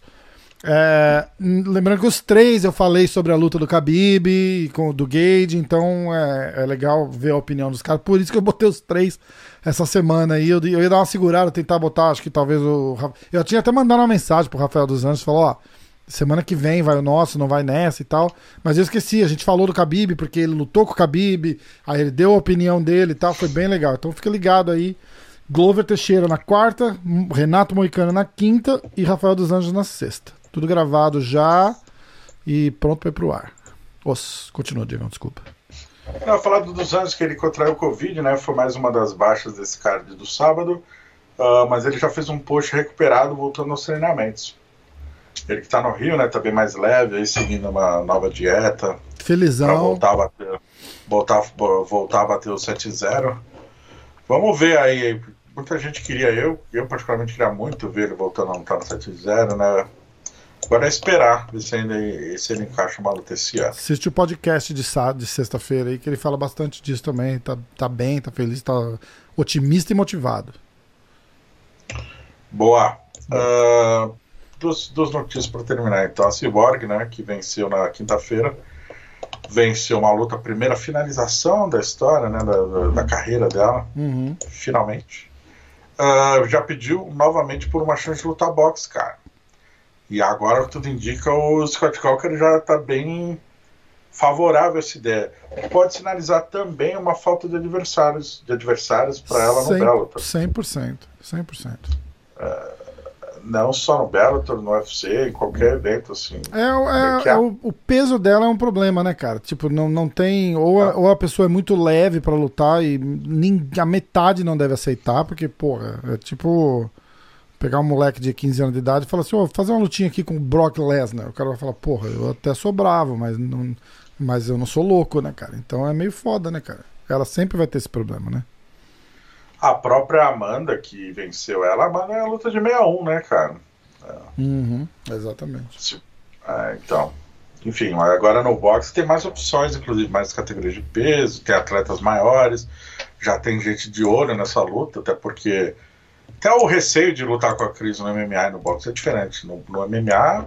É, lembrando que os três eu falei sobre a luta do Khabib e com, do Gage, então é, é legal ver a opinião dos caras. Por isso que eu botei os três essa semana aí. Eu, eu ia dar uma segurada, tentar botar, acho que talvez o... Eu tinha até mandado uma mensagem pro Rafael dos Anjos, falou, ó, semana que vem vai o nosso, não vai nessa e tal. Mas eu esqueci, a gente falou do Khabib, porque ele lutou com o Khabib, aí ele deu a opinião dele e tal, foi bem legal. Então fica ligado aí. Glover Teixeira na quarta, Renato Moicano na quinta e Rafael dos Anjos na sexta. Tudo gravado já e pronto para ir pro ar. Os, continua, Diego, desculpa. Não, falar do dos Anjos que ele contraiu o Covid, né? Foi mais uma das baixas desse card do sábado, uh, mas ele já fez um post recuperado voltando aos treinamentos. Ele que tá no Rio, né? Tá bem mais leve, aí seguindo uma nova dieta. Felizão. Pra voltar a bater, voltar, voltar a bater o sete zero. Vamos ver aí. Muita gente queria, eu, eu particularmente queria muito ver ele voltando a lutar no sete zero, né? Agora é esperar ver se, ainda, se ele encaixa uma luta esse ano. Assiste o podcast de, de sexta-feira aí, que ele fala bastante disso também. Tá, tá bem, tá feliz, tá otimista e motivado. Boa. Uh, duas, duas notícias para terminar. Então, a Cyborg, né, que venceu na quinta-feira, venceu uma luta, a primeira finalização da história, né, da, da, da carreira dela, uhum. finalmente. Uh, já pediu novamente por uma chance de lutar boxe, cara. E agora, tudo indica, o Scott Coker já está bem favorável a essa ideia. Pode sinalizar também uma falta de adversários de adversários para ela no Bellator. cem por cento. cem por cento. Uh, não só no Bellator, no U F C, em qualquer evento, assim. É, é, é o, o peso dela é um problema, né, cara? Tipo, não, não tem... Ou a, ou a pessoa é muito leve pra lutar e nem, a metade não deve aceitar, porque, porra, é tipo... Pegar um moleque de quinze anos de idade e falar assim, ó, oh, fazer uma lutinha aqui com o Brock Lesnar. O cara vai falar, porra, eu até sou bravo, mas, não, mas eu não sou louco, né, cara? Então é meio foda, né, cara? Ela sempre vai ter esse problema, né? A própria Amanda, que venceu ela, a Amanda é a luta de sessenta e um, né, cara? É. Uhum, exatamente. É, então, enfim, agora no boxe tem mais opções, inclusive mais categorias de peso, tem atletas maiores, já tem gente de olho nessa luta, até porque até o receio de lutar com a Cris no M M A e no boxe é diferente. No, no M M A,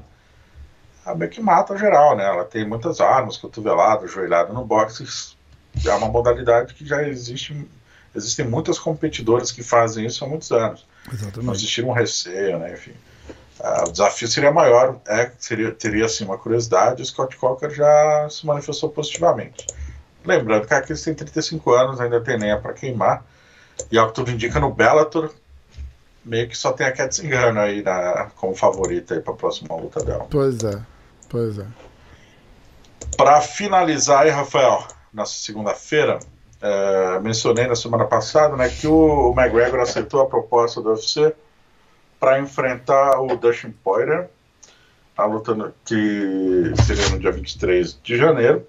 a meio que mata geral, né? Ela tem muitas armas, cotovelada, joelhada. No boxe é uma modalidade que já existe. Existem muitas competidoras que fazem isso há muitos anos. Exatamente. Não existir um receio, né? Enfim. Uh, o desafio seria maior, é, seria, teria assim uma curiosidade. O Scott Coker já se manifestou positivamente. Lembrando que a Cris tem trinta e cinco anos, ainda tem lenha para queimar. E ao que tudo indica, no Bellator meio que só tem a Cat Zingano aí na, como favorita aí para a próxima luta dela. Pois é, pois é. Para finalizar aí, Rafael, na segunda-feira, é, mencionei na semana passada, né, que o, o McGregor aceitou a proposta do U F C para enfrentar o Dustin Poirier, a luta no, que seria no dia vinte e três de janeiro.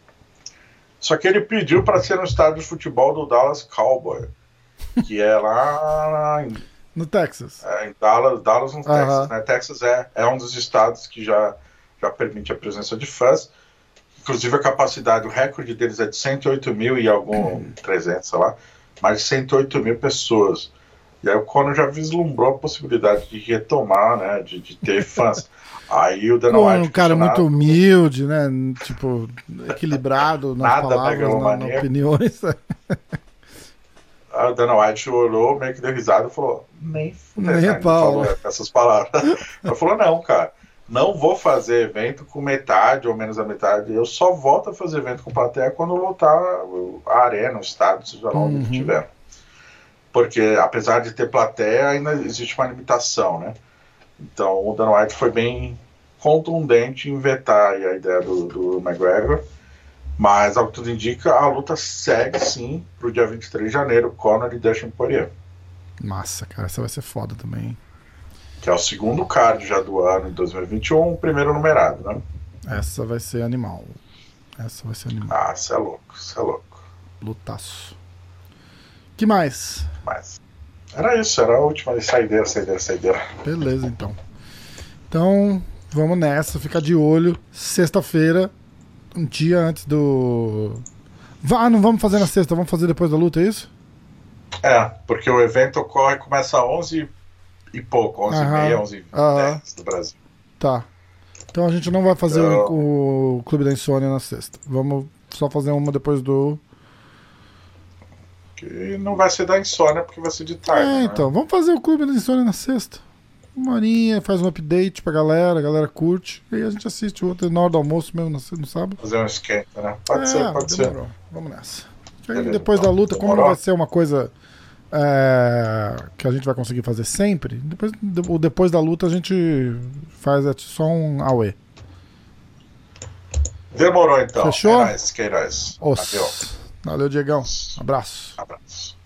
Só que ele pediu para ser no estádio de futebol do Dallas Cowboy, que é lá em, no Texas. É, em Dallas, Dallas no uh-huh. Texas. Né? Texas é, é um dos estados que já, já permite a presença de fãs. Inclusive a capacidade, o recorde deles é de cento e oito mil e algum, uhum. trezentos, sei lá, mais de cento e oito mil pessoas. E aí o Conor já vislumbrou a possibilidade de retomar, né, de, de ter fãs. Aí o Dana White... Um cara muito humilde, né, tipo, equilibrado nas nada palavras, na, nas opiniões. A Dana White olhou, meio que deu risada e falou: nem fudeu, Nem né? pau, Falou essas palavras. Ela falou: não, cara, não vou fazer evento com metade ou menos da metade. Eu só volto a fazer evento com plateia quando voltar a arena, o estádio, seja lá onde Uhum. tiver. Porque apesar de ter plateia, ainda existe uma limitação, né? Então o Dana White foi bem contundente em vetar aí a ideia do, do McGregor. Mas, ao que tudo indica, a luta segue sim pro dia vinte e três de janeiro, Conor e Dustin Poirier. Massa, cara, essa vai ser foda também, hein? Que é o segundo card já do ano, em dois mil e vinte e um, o primeiro numerado, né? Essa vai ser animal. Essa vai ser animal. Ah, você é louco, você é louco. Lutaço. Que mais? Mas era isso, era a última saideira, saideira, saideira. Beleza, então. Então, vamos nessa, fica de olho. Sexta-feira, um dia antes do... Ah, não vamos fazer na sexta, vamos fazer depois da luta, é isso? É, porque o evento ocorre, começa às onze e pouco, onze e meia, onze e dez do Brasil. Tá. Então a gente não vai fazer Então... o, o Clube da Insônia na sexta. Vamos só fazer uma depois do... Que não vai ser da insônia, porque vai ser de tarde. É, né? então, vamos fazer o Clube da Insônia na sexta. Uma horinha, faz um update pra galera, a galera curte, e aí a gente assiste o outro na hora do almoço mesmo, no sábado. Fazer um esquenta, né? Pode é, ser, pode demorou. ser. Vamos nessa. Aí Beleza, depois então. da luta, como Demorou? não vai ser uma coisa é, que a gente vai conseguir fazer sempre, depois, o depois da luta a gente faz é, só um auê. Demorou então. Fechou? É nóis, que é nóis. Os. Adeus. Valeu, Diegão. Abraço. Abraço.